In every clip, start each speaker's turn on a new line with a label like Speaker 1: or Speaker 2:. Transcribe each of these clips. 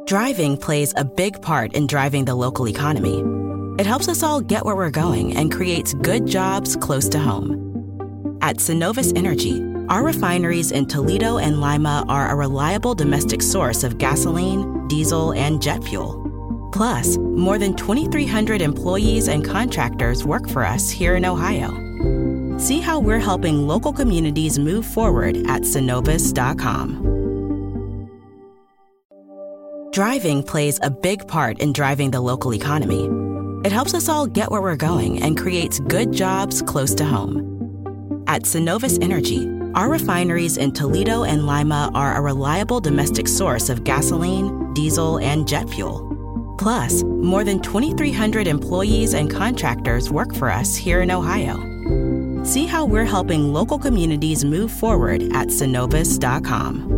Speaker 1: Driving plays a big part in driving the local economy. It helps us all get where we're going and creates good jobs close to home. At Synovus Energy, our refineries in Toledo and Lima are a reliable domestic source of gasoline, diesel, and jet fuel. Plus, more than 2,300 employees and contractors work for us here in Ohio. See how we're helping local communities move forward at Synovus.com. Driving plays a big part in driving the local economy. It helps us all get where we're going and creates good jobs close to home. At Synovus Energy, our refineries in Toledo and Lima are a reliable domestic source of gasoline, diesel, and jet fuel. Plus, more than 2,300 employees and contractors work for us here in Ohio. See how we're helping local communities move forward at Synovus.com.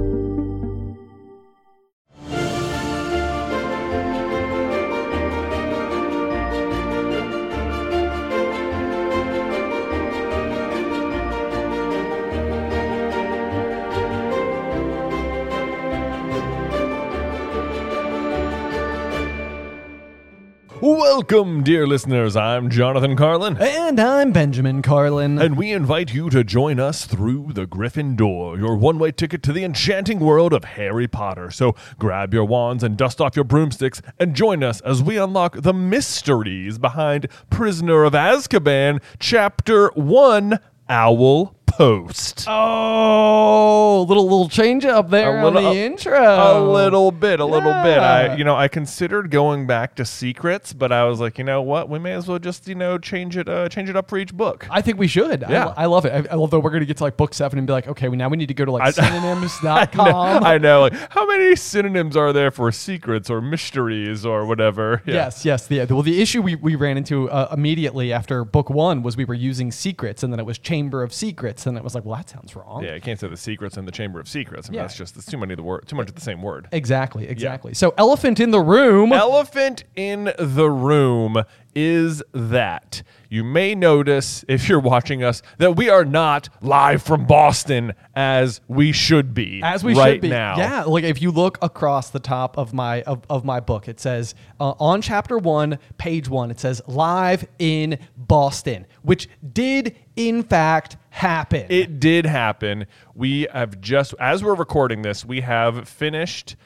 Speaker 2: Welcome, dear listeners. I'm Jonathan Carlin.
Speaker 3: And I'm Benjamin Carlin.
Speaker 2: And we invite you to join us through the Griffin Door, your one-way ticket to the enchanting world of Harry Potter. So grab your wands and dust off your broomsticks and join us as we unlock the mysteries behind Prisoner of Azkaban, Chapter 1, Owl Post.
Speaker 3: Oh, little change up there on the intro.
Speaker 2: A little bit.
Speaker 3: Yeah.
Speaker 2: I considered going back to secrets, but I was like, you know what? We may as well just, change it up for each book.
Speaker 3: I think we should.
Speaker 2: Yeah.
Speaker 3: I love it. I love that we're going to get to book 7 and be like, okay, now we need to go to synonyms.com.
Speaker 2: I know. Like, how many synonyms are there for secrets or mysteries or whatever? Yeah.
Speaker 3: Yes. Well, the issue we ran into immediately after book 1 was we were using secrets, and then it was Chamber of Secrets, and it was like, well, that sounds wrong.
Speaker 2: Yeah, you can't say the secrets in the Chamber of Secrets. I mean,
Speaker 3: Yeah.
Speaker 2: that's too much of the same word.
Speaker 3: Exactly. So elephant in the room.
Speaker 2: Elephant in the room is that you may notice, if you're watching us, that we are not live from Boston as we should be.
Speaker 3: Should be
Speaker 2: now.
Speaker 3: Yeah, like if you look across the top of my book, it says on chapter 1, page 1, it says live in Boston, which did in fact happen.
Speaker 2: It did happen. We have just, as we're recording this, we have finished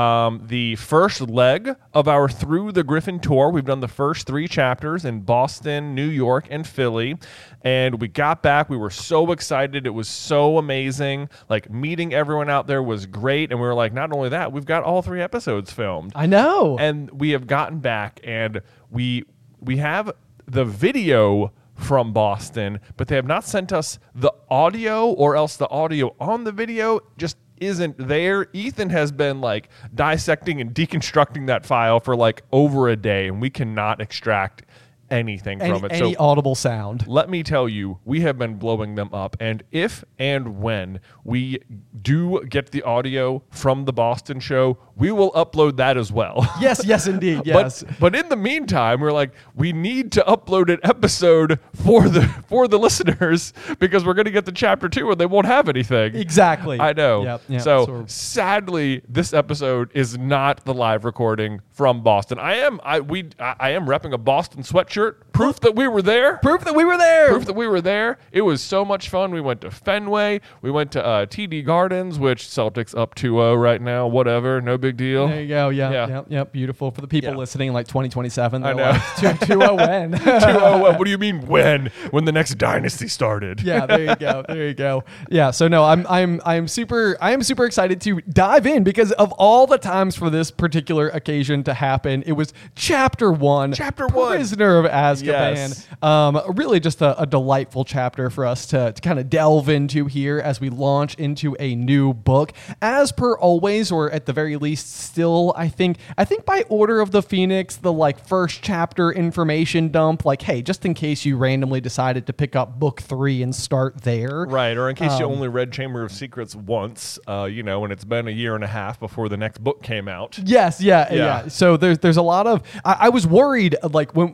Speaker 2: the first leg of our Through the Griffin tour. We've done the first 3 chapters in Boston, New York, and Philly. And we got back. We were so excited. It was so amazing. Like, meeting everyone out there was great. And we were like, not only that, we've got all 3 episodes filmed.
Speaker 3: I know.
Speaker 2: And we have gotten back, and we have the video from Boston, but they have not sent us the audio, or else the audio on the video just isn't there. Ethan has been like dissecting and deconstructing that file for like over a day, and we cannot extract anything from it.
Speaker 3: Any audible sound.
Speaker 2: Let me tell you, we have been blowing them up. And if and when we do get the audio from the Boston show, we will upload that as well.
Speaker 3: Yes, indeed. Yes.
Speaker 2: But in the meantime, we're like, we need to upload an episode for the listeners, because we're going to get to chapter 2 and they won't have anything.
Speaker 3: Exactly.
Speaker 2: I know.
Speaker 3: Yep.
Speaker 2: So sadly, this episode is not the live recording from Boston. I am repping a Boston sweatshirt. Proof that we were there.
Speaker 3: Proof that we were there.
Speaker 2: Proof that we were there. It was so much fun. We went to Fenway. We went to TD Gardens, which Celtics up 2-0 right now. Whatever. No big deal.
Speaker 3: There you go. Yeah. Beautiful. For the people listening in like 2027.
Speaker 2: I know.
Speaker 3: Like, 2-0 when?
Speaker 2: 2-0 when? What do you mean when? When the next dynasty started.
Speaker 3: Yeah, there you go. Yeah, so no, I'm super excited to dive in, because of all the times for this particular occasion to happen, it was chapter 1. Prisoner of Azkaban.
Speaker 2: Yes.
Speaker 3: Really just a delightful chapter for us to kind of delve into here as we launch into a new book. As per always, or at the very least still, I think by Order of the Phoenix, the like first chapter information dump, like, hey, just in case you randomly decided to pick up book 3 and start there.
Speaker 2: Right, or in case you only read Chamber of Secrets once, and it's been a year and a half before the next book came out.
Speaker 3: Yes, yeah. So there's a lot of, I was worried, like, when I was like,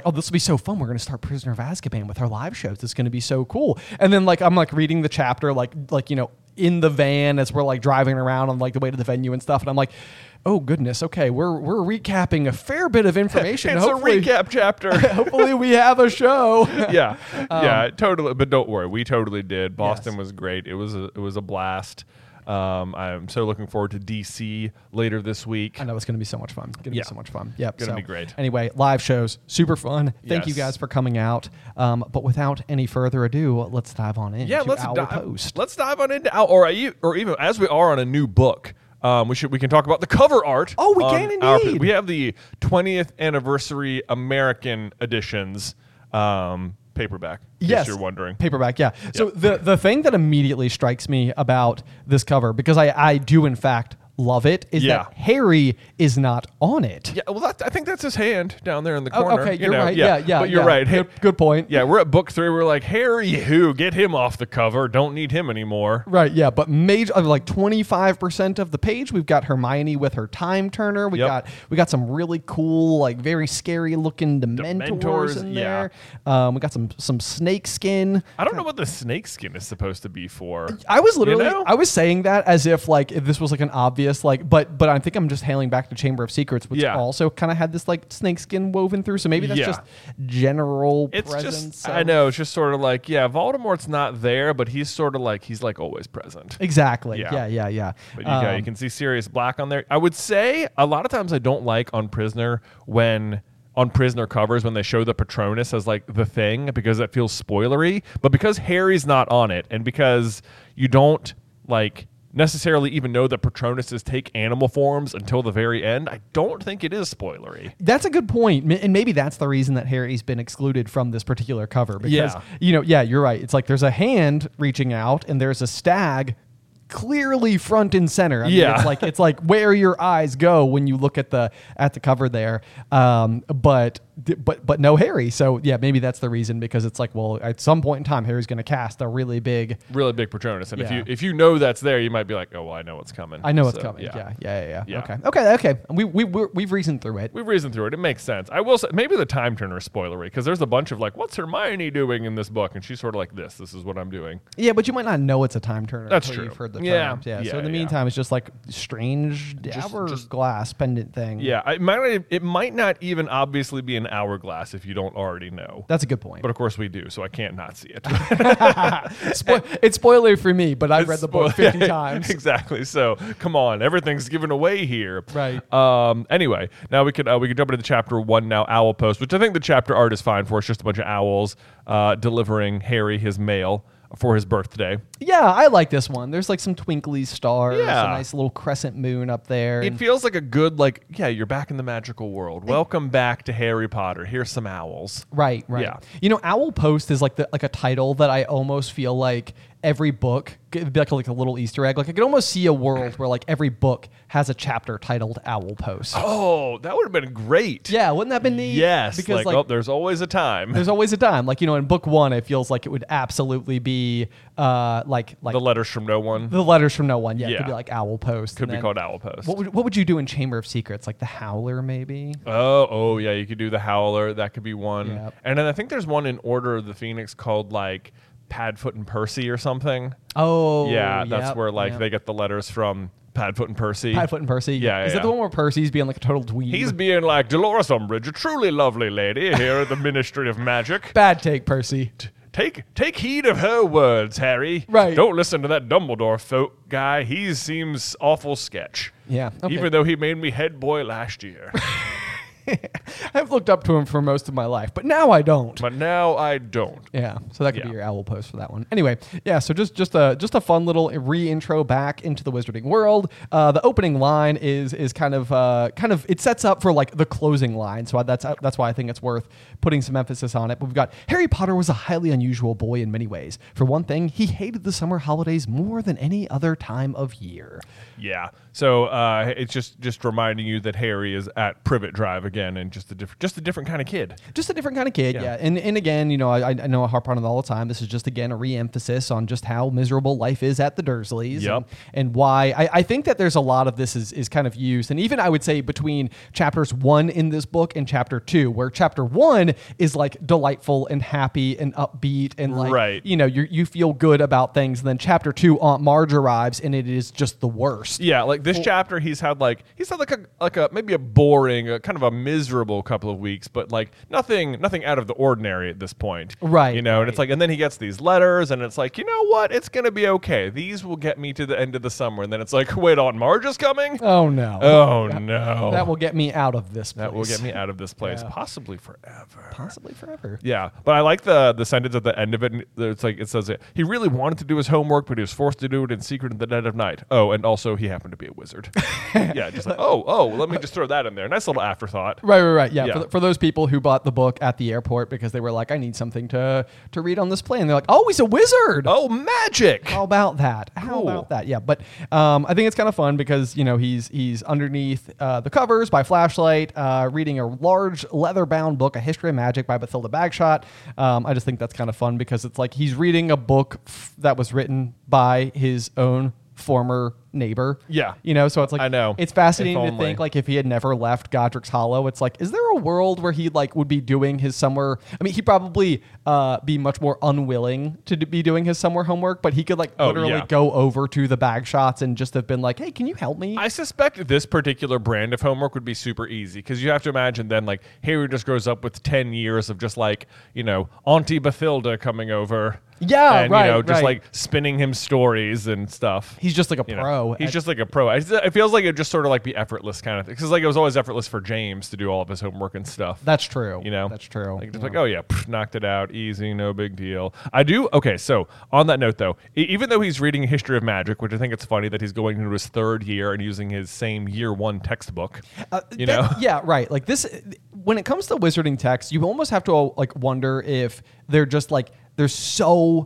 Speaker 3: oh, this will be so fun. We're going to start Prisoner of Azkaban with our live shows. It's going to be so cool. And then like I'm like reading the chapter like in the van as we're like driving around on like the way to the venue and stuff, and I'm like, oh goodness, okay, we're recapping a fair bit of information.
Speaker 2: It's hopefully, a recap chapter.
Speaker 3: Hopefully we have a show.
Speaker 2: yeah, totally. But don't worry, we totally did. Boston
Speaker 3: Yes.
Speaker 2: was great. It was a blast. I'm so looking forward to DC later this week.
Speaker 3: I know it's going to be so much fun. Going to be so much fun. Yep.
Speaker 2: Gonna be great.
Speaker 3: Anyway, live shows, super fun. Thank you
Speaker 2: Yes.
Speaker 3: guys for coming out. But without any further ado, let's dive on in.
Speaker 2: Yeah,
Speaker 3: to
Speaker 2: let's
Speaker 3: Owl
Speaker 2: dive.
Speaker 3: Post.
Speaker 2: Let's dive on into or even as we are on a new book. We can talk about the cover art.
Speaker 3: Oh, we
Speaker 2: on
Speaker 3: can
Speaker 2: our-
Speaker 3: indeed.
Speaker 2: we have the 20th anniversary American editions paperback. In case you're wondering.
Speaker 3: Paperback, yeah. So the thing that immediately strikes me about this cover, because I do in fact love it, is that Harry is not on it.
Speaker 2: Yeah, well, I think that's his hand down there in the
Speaker 3: Oh,
Speaker 2: corner.
Speaker 3: okay, you're right. Yeah.
Speaker 2: But you're right.
Speaker 3: Good point.
Speaker 2: Yeah, we're at book 3. We're like, Harry who? Get him off the cover. Don't need him anymore.
Speaker 3: Right, yeah, but major like 25% of the page, we've got Hermione with her time turner. We got some really cool, like very scary looking Dementors in there. We got some snake skin.
Speaker 2: I don't know what the snake skin is supposed to be for.
Speaker 3: I was literally
Speaker 2: You know?
Speaker 3: I was saying that as if like if this was like an obvious like, but I think I'm just hailing back to Chamber of Secrets, which also kind of had this like snakeskin woven through. So maybe that's just general
Speaker 2: It's
Speaker 3: presence.
Speaker 2: just I know it's just sort of like Voldemort's not there, but he's sort of like he's like always present.
Speaker 3: Exactly.
Speaker 2: Yeah.
Speaker 3: Yeah.
Speaker 2: But you can see Sirius Black on there. I would say a lot of times I don't like on Prisoner covers when they show the Patronus as like the thing, because it feels spoilery. But because Harry's not on it, and because you don't like necessarily even know that Patronuses take animal forms until the very end, I don't think it is spoilery.
Speaker 3: That's a good point. And maybe that's the reason that Harry's been excluded from this particular cover. Because, you're right. It's like there's a hand reaching out and there's a stag clearly front and center. I mean, it's like where your eyes go when you look at the cover there. But no Harry. So yeah, maybe that's the reason, because it's like, well, at some point in time, Harry's going to cast a really big
Speaker 2: Patronus, and if you know that's there, you might be like, oh, well, I know what's coming.
Speaker 3: I know what's coming. Yeah. Okay. We've reasoned through it.
Speaker 2: We've reasoned through it. It makes sense. I will say maybe the time turner is spoilery, because there's a bunch of like, what's Hermione doing in this book, and she's sort of like, this is what I'm doing.
Speaker 3: Yeah, but you might not know it's a time turner.
Speaker 2: That's
Speaker 3: until
Speaker 2: true.
Speaker 3: You've heard the
Speaker 2: Yeah.
Speaker 3: terms. So in the meantime, it's just like strange hourglass pendant thing.
Speaker 2: Yeah, it might not even obviously be an hourglass if you don't already know.
Speaker 3: That's a good point.
Speaker 2: But of course we do, so I can't not see it.
Speaker 3: It's spoiler for me, but I've read the book 50 times.
Speaker 2: Exactly. So come on, everything's given away here.
Speaker 3: Right.
Speaker 2: Anyway, now we could jump into chapter 1 now, Owl Post, which I think the chapter art is fine for. It's just a bunch of owls delivering Harry his mail for his birthday.
Speaker 3: Yeah, I like this one. There's like some twinkly stars,
Speaker 2: Yeah.
Speaker 3: a nice little crescent moon up there.
Speaker 2: It feels like a good, like, you're back in the magical world. Welcome back to Harry Potter. Here's some owls.
Speaker 3: Right.
Speaker 2: Yeah.
Speaker 3: Owl Post is like a title that I almost feel like every book it'd be like a little Easter egg. Like I could almost see a world where like every book has a chapter titled Owl Post.
Speaker 2: Oh, that would have been great.
Speaker 3: Yeah, wouldn't that have been neat?
Speaker 2: Yes.
Speaker 3: Because
Speaker 2: there's always a time.
Speaker 3: There's always a time. Like, in book 1, it feels like it would absolutely be like
Speaker 2: the letters from no one.
Speaker 3: The letters from no one. Yeah, it
Speaker 2: Yeah.
Speaker 3: could be like Owl Post.
Speaker 2: Could be called Owl Post.
Speaker 3: What would you do in Chamber of Secrets? Like the Howler, maybe?
Speaker 2: Oh yeah, you could do the Howler. That could be one.
Speaker 3: Yep.
Speaker 2: And then I think there's one in Order of the Phoenix called like Padfoot and Percy or something.
Speaker 3: Oh,
Speaker 2: yeah, that's where they get the letters from Padfoot and Percy.
Speaker 3: Padfoot and Percy.
Speaker 2: Yeah,
Speaker 3: Is that the one where Percy's being like a total dweeb?
Speaker 2: He's being like, Dolores Umbridge, a truly lovely lady here at the Ministry of Magic.
Speaker 3: Bad take, Percy.
Speaker 2: Take heed of her words, Harry.
Speaker 3: Right.
Speaker 2: Don't listen to that Dumbledore folk guy. He seems awful sketch.
Speaker 3: Yeah. Okay.
Speaker 2: Even though he made me head boy last year.
Speaker 3: I've looked up to him for most of my life, but now I don't.
Speaker 2: But now I don't.
Speaker 3: Yeah, so that could be your Owl Post for that one. Anyway, yeah, so just a fun little re-intro back into the wizarding world. The opening line is kind of it sets up for like the closing line, so that's why I think it's worth putting some emphasis on it. We've got Harry Potter was a highly unusual boy in many ways. For one thing, he hated the summer holidays more than any other time of year.
Speaker 2: Yeah. So it's just reminding you that Harry is at Privet Drive again. again, and just a different kind of kid.
Speaker 3: Just a different kind of kid, yeah. And again, I know I harp on it all the time. This is just, again, a re-emphasis on just how miserable life is at the Dursleys.
Speaker 2: Yep.
Speaker 3: And why I think that there's a lot of this is kind of used. And even I would say between chapters 1 in this book and chapter 2, where chapter 1 is like delightful and happy and upbeat and like,
Speaker 2: right.
Speaker 3: You feel good about things. And then chapter 2, Aunt Marge arrives and it is just the worst.
Speaker 2: Yeah, like this chapter, he's had like a maybe a boring, kind of a miserable couple of weeks, but like nothing out of the ordinary at this point.
Speaker 3: Right.
Speaker 2: And it's like, and then he gets these letters, and it's like, you know what? It's gonna be okay. These will get me to the end of the summer, and then it's like, wait, Aunt Marge is coming?
Speaker 3: Oh no.
Speaker 2: Oh no.
Speaker 3: That will get me out of this place.
Speaker 2: That will get me out of this place,
Speaker 3: Yeah.
Speaker 2: possibly forever.
Speaker 3: Possibly forever.
Speaker 2: Yeah, but I like the sentence at the end of it. It's like, it says he really wanted to do his homework, but he was forced to do it in secret in the dead of night. Oh, and also he happened to be a wizard. Yeah, just like, let me just throw that in there. Nice little afterthought.
Speaker 3: Right. Yeah.
Speaker 2: Yeah.
Speaker 3: For those people who bought the book at the airport because they were like, I need something to read on this plane. They're like, oh, he's a wizard.
Speaker 2: Oh, magic.
Speaker 3: How about that? How about that? Yeah. But I think it's kind of fun because, he's underneath the covers by Flashlight, reading a large leather-bound book, A History of Magic by Bathilda Bagshot. I just think that's kind of fun because it's like he's reading a book that was written by his own former neighbor.
Speaker 2: Yeah.
Speaker 3: So it's like,
Speaker 2: I know.
Speaker 3: It's fascinating
Speaker 2: If
Speaker 3: to think
Speaker 2: only.
Speaker 3: like if he had never left Godric's Hollow, it's like, is there a world where he like would be doing his summer? I mean, he'd probably be much more unwilling to be doing his summer homework, but he could like literally go over to the Bagshots and just have been like, hey, can you help me?
Speaker 2: I suspect this particular brand of homework would be super easy because you have to imagine then like Harry just grows up with 10 years of just like, Auntie Bathilda coming over.
Speaker 3: Yeah,
Speaker 2: and,
Speaker 3: right.
Speaker 2: just like spinning him stories and stuff.
Speaker 3: He's just like a pro.
Speaker 2: He's just like a pro. It feels like it just sort of like be effortless kind of thing. Because like it was always effortless for James to do all of his homework and stuff.
Speaker 3: That's true.
Speaker 2: That's
Speaker 3: true.
Speaker 2: Like just like, oh yeah, knocked it out, easy, no big deal. I do. Okay, so on that note though, even though he's reading a history of magic, which I think it's funny that he's going into his 3rd year and using his same year 1 textbook.
Speaker 3: Yeah, right. Like this, when it comes to wizarding texts, you almost have to like wonder if they're just like, they're so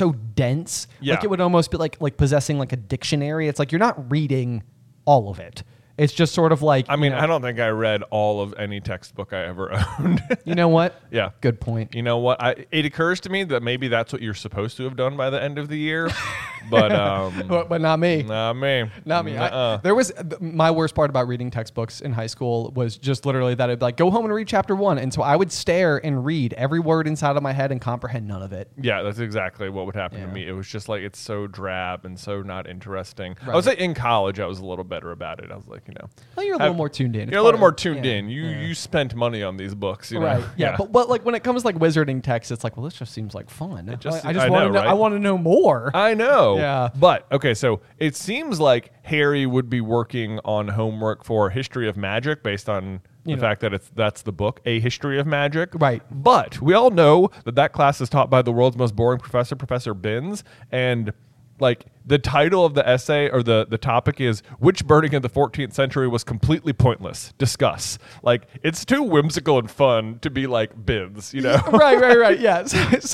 Speaker 3: dense.
Speaker 2: Yeah.
Speaker 3: Like it would almost be like possessing like a dictionary. It's like you're not reading all of it. It's just sort of like,
Speaker 2: I mean, I don't think I read all of any textbook I ever owned.
Speaker 3: You know what?
Speaker 2: Yeah.
Speaker 3: Good point.
Speaker 2: You know what? It occurs to me that maybe that's what you're supposed to have done by the end of the year, but
Speaker 3: but not me.
Speaker 2: Not me.
Speaker 3: Not me.
Speaker 2: Nuh-uh.
Speaker 3: There was my worst part about reading textbooks in high school was just literally that I'd be like, go home and read chapter 1. And so I would stare and read every word inside of my head and comprehend none of it.
Speaker 2: Yeah, that's exactly what would happen to
Speaker 3: Yeah.
Speaker 2: me. It was just like, it's so drab and so not interesting. I
Speaker 3: Right.
Speaker 2: would say in college, I was a little better about it. I was like,
Speaker 3: Well, you're a little more tuned in.
Speaker 2: You're a little more tuned in. You spent money on these books,
Speaker 3: Right. Yeah. But like when it comes to like wizarding text, it's like, well, this just seems like fun.
Speaker 2: just-
Speaker 3: I
Speaker 2: I
Speaker 3: just
Speaker 2: know,
Speaker 3: want to know.
Speaker 2: right?
Speaker 3: I want to know more.
Speaker 2: I know.
Speaker 3: Yeah.
Speaker 2: But okay, so it seems like Harry would be working on homework for History of Magic based on the fact that that's the book, A History of Magic.
Speaker 3: Right.
Speaker 2: But we all know that class is taught by the world's most boring professor, Professor Binns, and like the title of the essay or the topic is which burning of the 14th century was completely pointless. Discuss. Like it's too whimsical and fun to be like Binns,
Speaker 3: Right. Yeah.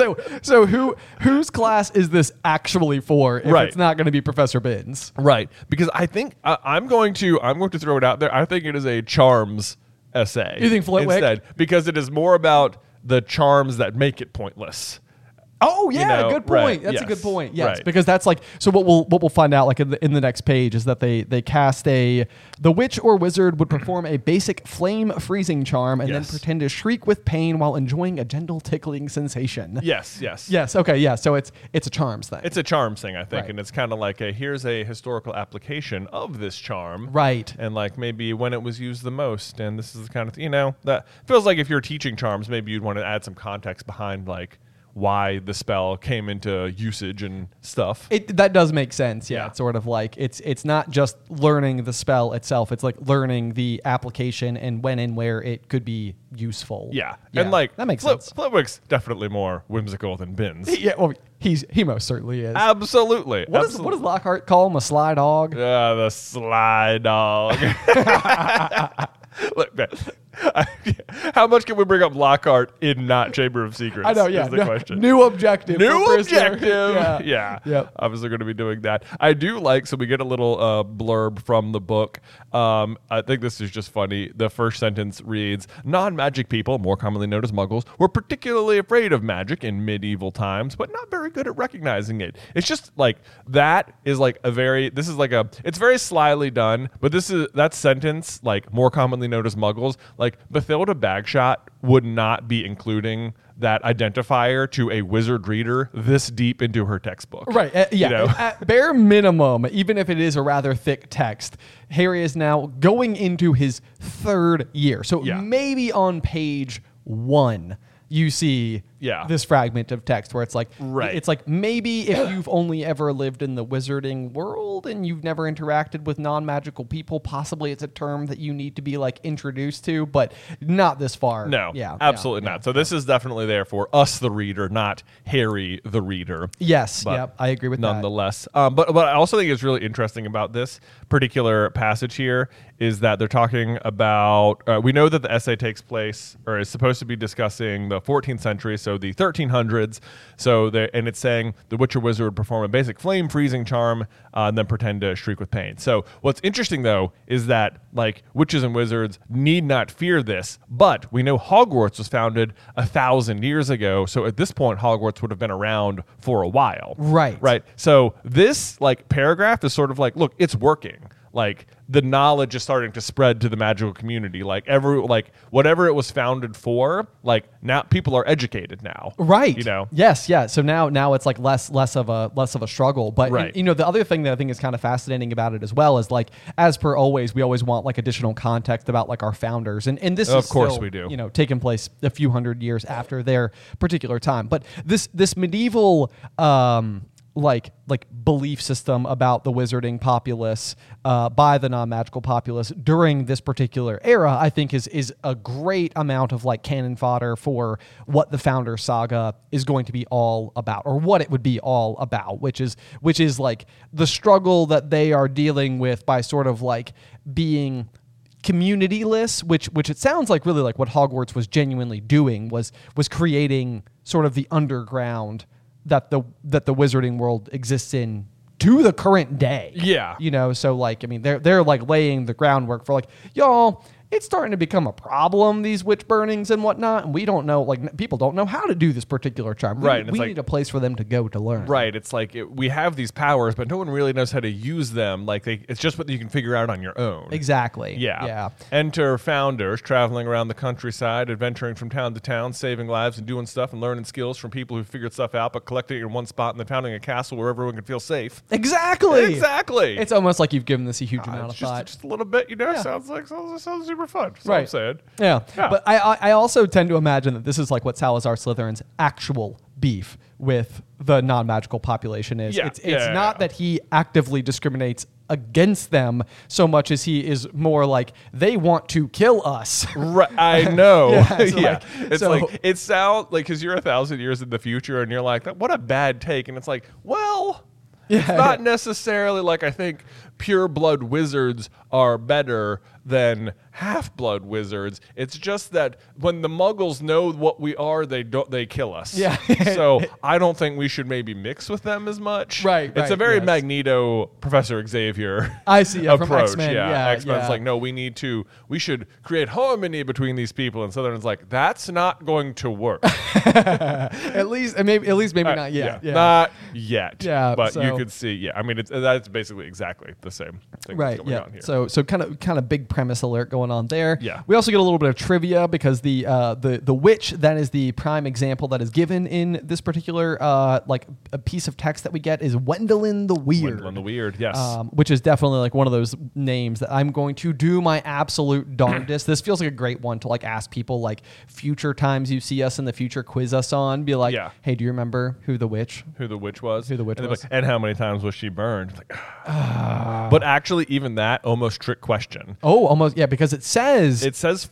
Speaker 3: So whose class is this actually for if
Speaker 2: Right.
Speaker 3: it's not going to be Professor Binns?
Speaker 2: Right, because I think I'm going to throw it out there. I think it is a charms essay.
Speaker 3: You think Flitwick?
Speaker 2: Instead, because it is more about the charms that make it pointless.
Speaker 3: Oh yeah, good point.
Speaker 2: right,
Speaker 3: That's a good
Speaker 2: yes,
Speaker 3: point. Yes,
Speaker 2: right.
Speaker 3: because that's like so. What we'll find out like in the next page is that they cast the witch or wizard would perform a basic flame freezing charm and then
Speaker 2: Yes.
Speaker 3: pretend to shriek with pain while enjoying a gentle tickling sensation.
Speaker 2: Yes.
Speaker 3: Yes. Okay. Yeah. So it's a charms thing.
Speaker 2: It's a charms thing, I think,
Speaker 3: Right.
Speaker 2: and it's kind of like here's a historical application of this charm,
Speaker 3: Right.
Speaker 2: And like maybe when it was used the most, and this is the kind of that feels like if you're teaching charms, maybe you'd want to add some context behind like why the spell came into usage and stuff.
Speaker 3: That does make sense. Yeah.
Speaker 2: Yeah.
Speaker 3: It's sort of like it's not just learning the spell itself. It's like learning the application and when and where it could be useful.
Speaker 2: Yeah. And like
Speaker 3: that makes sense.
Speaker 2: Flitwick's definitely more whimsical than Binns.
Speaker 3: Yeah. Well, he most certainly is.
Speaker 2: Absolutely.
Speaker 3: What does Lockhart call him? A sly dog?
Speaker 2: The sly dog. Look, man, How much can we bring up Lockhart in not Chamber of Secrets?
Speaker 3: I know, yeah.
Speaker 2: Is the question.
Speaker 3: New objective.
Speaker 2: New
Speaker 3: for Prisoner.
Speaker 2: objective. Yeah.
Speaker 3: Yep.
Speaker 2: Obviously going to be doing that. I do like, so we get a little blurb from the book. I think this is just funny. The first sentence reads, non-magic people, more commonly known as muggles, were particularly afraid of magic in medieval times, but not very good at recognizing it. It's just like, that is like it's very slyly done, but that sentence, like, more commonly known as muggles, like, Bathilda Bagshot would not be including that identifier to a wizard reader this deep into her textbook.
Speaker 3: Right. Yeah.
Speaker 2: You know?
Speaker 3: At bare minimum, even if it is a rather thick text, Harry is now going into his 3rd year. So maybe on page 1, you see this fragment of text where it's like, it's like, maybe if you've only ever lived in the wizarding world and you've never interacted with non-magical people, possibly it's a term that you need to be like introduced to, but not this far.
Speaker 2: No, absolutely not. So this is definitely there for us, the reader, not Harry, the reader.
Speaker 3: Yes.
Speaker 2: But
Speaker 3: I agree with
Speaker 2: nonetheless. But I also think is really interesting about this particular passage here is that they're talking about, we know that the essay takes place or is supposed to be discussing the 14th century, so the 1300s. And it's saying the Witcher wizard would perform a basic flame freezing charm and then pretend to shriek with pain. So what's interesting though is that like witches and wizards need not fear this, but we know Hogwarts was founded 1,000 years ago. So at this point, Hogwarts would have been around for a while. Right. So this like paragraph is sort of like, look, it's working. Like the knowledge is starting to spread to the magical community. Like whatever it was founded for, like now people are educated now.
Speaker 3: Right.
Speaker 2: You know?
Speaker 3: Yes. Yeah. So now it's like less of a struggle. But
Speaker 2: right.
Speaker 3: You know, the other thing that I think is kind of fascinating about it as well is like, as per always, we always want like additional context about like our founders. And this is
Speaker 2: of course
Speaker 3: still,
Speaker 2: we do.
Speaker 3: You know, taking place a few hundred years after their particular time. But this medieval like belief system about the wizarding populace by the non-magical populace during this particular era, I think is a great amount of like cannon fodder for what the Founder Saga is going to be all about, or what it would be all about, which is like the struggle that they are dealing with by sort of like being communityless, which it sounds like really like what Hogwarts was genuinely doing was creating sort of the underground that the wizarding world exists in to the current day.
Speaker 2: Yeah.
Speaker 3: You know, so like, I mean, they're like laying the groundwork for like, y'all, it's starting to become a problem, these witch burnings and whatnot. And we don't know, like, people don't know how to do this particular charm.
Speaker 2: Right.
Speaker 3: We need a place for them to go to learn.
Speaker 2: Right. It's like we have these powers, but no one really knows how to use them. Like, it's just what you can figure out on your own.
Speaker 3: Exactly.
Speaker 2: Yeah. Enter founders traveling around the countryside, adventuring from town to town, saving lives and doing stuff and learning skills from people who figured stuff out, but collecting it in one spot and then founding a castle where everyone can feel safe.
Speaker 3: Exactly.
Speaker 2: It's
Speaker 3: almost like you've given this a huge amount of thought.
Speaker 2: Just a little bit, you know,
Speaker 3: Yeah.
Speaker 2: sounds super fun. That's
Speaker 3: Right.
Speaker 2: what I'm saying.
Speaker 3: Yeah.
Speaker 2: Yeah.
Speaker 3: But I also tend to imagine that this is like what Salazar Slytherin's actual beef with the non-magical population is.
Speaker 2: Yeah.
Speaker 3: It's not that he actively discriminates against them so much as he is more like, they want to kill us.
Speaker 2: Right, I know.
Speaker 3: Yeah,
Speaker 2: It's like it sounds like, because you're 1,000 years in the future and you're like, what a bad take. And it's like, well, it's not necessarily like, I think pure blood wizards are better than half-blood wizards. It's just that when the muggles know what we are, they kill us.
Speaker 3: Yeah.
Speaker 2: So I don't think we should maybe mix with them as much.
Speaker 3: Right,
Speaker 2: It's a very
Speaker 3: yes.
Speaker 2: Magneto, Professor Xavier
Speaker 3: I see, yeah,
Speaker 2: approach.
Speaker 3: from X-Men. Yeah,
Speaker 2: X-Men's
Speaker 3: yeah.
Speaker 2: like, no, we should create harmony between these people. And Slytherin's like, that's not going to work.
Speaker 3: at least maybe not yet. Yeah.
Speaker 2: Not yet.
Speaker 3: Yeah,
Speaker 2: But
Speaker 3: so-
Speaker 2: you could see, I mean, that's basically exactly the same thing
Speaker 3: Right.
Speaker 2: that's going
Speaker 3: Yeah.
Speaker 2: on here.
Speaker 3: So kind of big premise alert going on there.
Speaker 2: Yeah.
Speaker 3: We also get a little bit of trivia because the witch that is the prime example that is given in this particular like a piece of text that we get is Wendelin the Weird.
Speaker 2: Wendelin the Weird, yes.
Speaker 3: Which is definitely like one of those names that I'm going to do my absolute darndest. This feels like a great one to like ask people like future times you see us in the future, quiz us on, be like,
Speaker 2: Yeah.
Speaker 3: hey, do you remember who the witch?
Speaker 2: Who the witch was.
Speaker 3: Who the witch
Speaker 2: and they're
Speaker 3: was.
Speaker 2: like, and how many times was she burned? Like, but actually, even that almost trick question.
Speaker 3: Oh, almost, yeah, because it says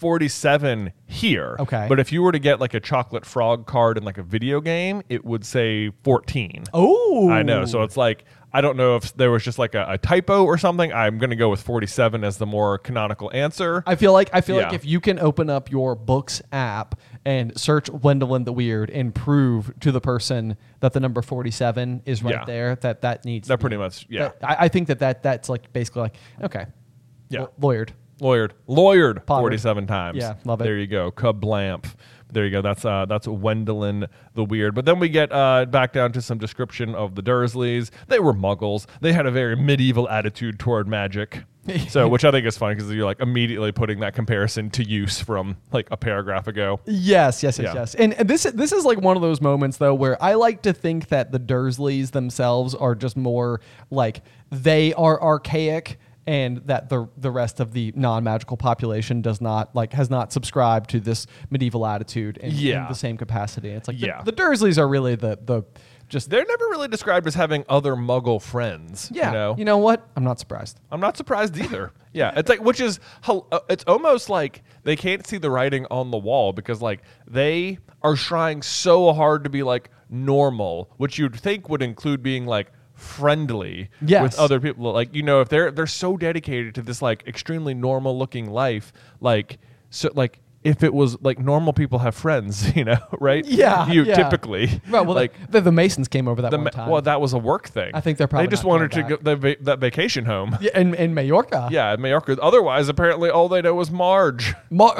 Speaker 2: 47 here.
Speaker 3: Okay.
Speaker 2: But if you were to get like a chocolate frog card in like a video game, it would say 14.
Speaker 3: Oh,
Speaker 2: I know. So it's like, I don't know if there was just like a typo or something. I'm going to go with 47 as the more canonical answer.
Speaker 3: I feel like
Speaker 2: Yeah.
Speaker 3: if you can open up your books app and search Wendelin the Weird and prove to the person that the number 47 is right
Speaker 2: Yeah.
Speaker 3: there, that needs
Speaker 2: That
Speaker 3: to be-
Speaker 2: pretty much, yeah.
Speaker 3: I think that's like basically like, okay.
Speaker 2: Yeah.
Speaker 3: Lawyered.
Speaker 2: Lawyered
Speaker 3: Pottered.
Speaker 2: 47 times.
Speaker 3: Yeah, love it.
Speaker 2: There you go. Kablamp. There you go. That's Wendelin the Weird. But then we get back down to some description of the Dursleys. They were Muggles. They had a very medieval attitude toward magic. So, which I think is funny because you're like immediately putting that comparison to use from like a paragraph ago.
Speaker 3: Yes.
Speaker 2: Yeah.
Speaker 3: And this is like one of those moments though where I like to think that the Dursleys themselves are just more like they are archaic, and that the rest of the non-magical population has not subscribed to this medieval attitude in the same capacity. It's like the Dursleys are really the just
Speaker 2: They're never really described as having other Muggle friends.
Speaker 3: yeah. You know what? I'm not surprised.
Speaker 2: I'm not surprised either. Yeah, it's like, which is, it's almost like they can't see the writing on the wall because like they are trying so hard to be like normal, which you'd think would include being like friendly with other people. Like, you know, if they're so dedicated to this like extremely normal looking life, like so like if it was like normal people have friends, you know, right?
Speaker 3: Yeah,
Speaker 2: typically.
Speaker 3: Right, well,
Speaker 2: like
Speaker 3: the Masons came over that one time.
Speaker 2: well, that was a work thing.
Speaker 3: I think they're probably
Speaker 2: they just
Speaker 3: not
Speaker 2: wanted to
Speaker 3: coming
Speaker 2: get that vacation home.
Speaker 3: Yeah, in Majorca.
Speaker 2: Yeah, in Majorca. Otherwise, apparently, all they know was Marge.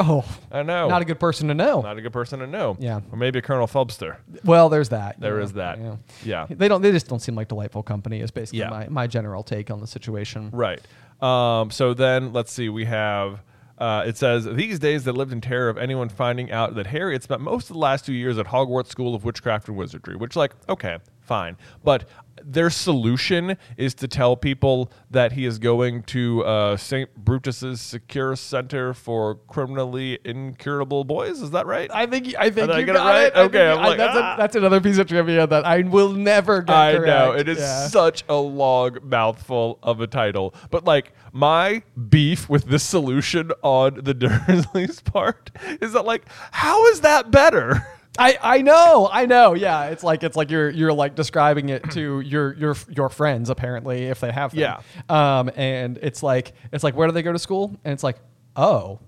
Speaker 2: I know.
Speaker 3: Not a good person to know.
Speaker 2: Not a good person to know.
Speaker 3: Yeah.
Speaker 2: Or maybe Colonel Phubster.
Speaker 3: Well, there's that.
Speaker 2: There is that. Yeah.
Speaker 3: They just don't seem like delightful company is basically
Speaker 2: Yeah.
Speaker 3: my general take on the situation.
Speaker 2: Right. So then, let's see. We have... it says, these days they lived in terror of anyone finding out that Harry had spent most of the last 2 years at Hogwarts School of Witchcraft and Wizardry, which, like, okay, fine. But their solution is to tell people that he is going to St. Brutus's Secure Center for Criminally Incurable Boys. Is that right?
Speaker 3: I think
Speaker 2: Did
Speaker 3: you
Speaker 2: I get it
Speaker 3: got
Speaker 2: right?
Speaker 3: it.
Speaker 2: Okay, I'm like,
Speaker 3: that's another piece of trivia that I will never get
Speaker 2: I
Speaker 3: correct.
Speaker 2: know. It is
Speaker 3: Yeah.
Speaker 2: such a long mouthful of a title. But, like, my beef with this solution on the Dursleys part is that, like, how is that better?
Speaker 3: I know. Yeah, it's like you're like describing it to your friends apparently if they have them.
Speaker 2: Yeah.
Speaker 3: And it's like where do they go to school? And it's like okay.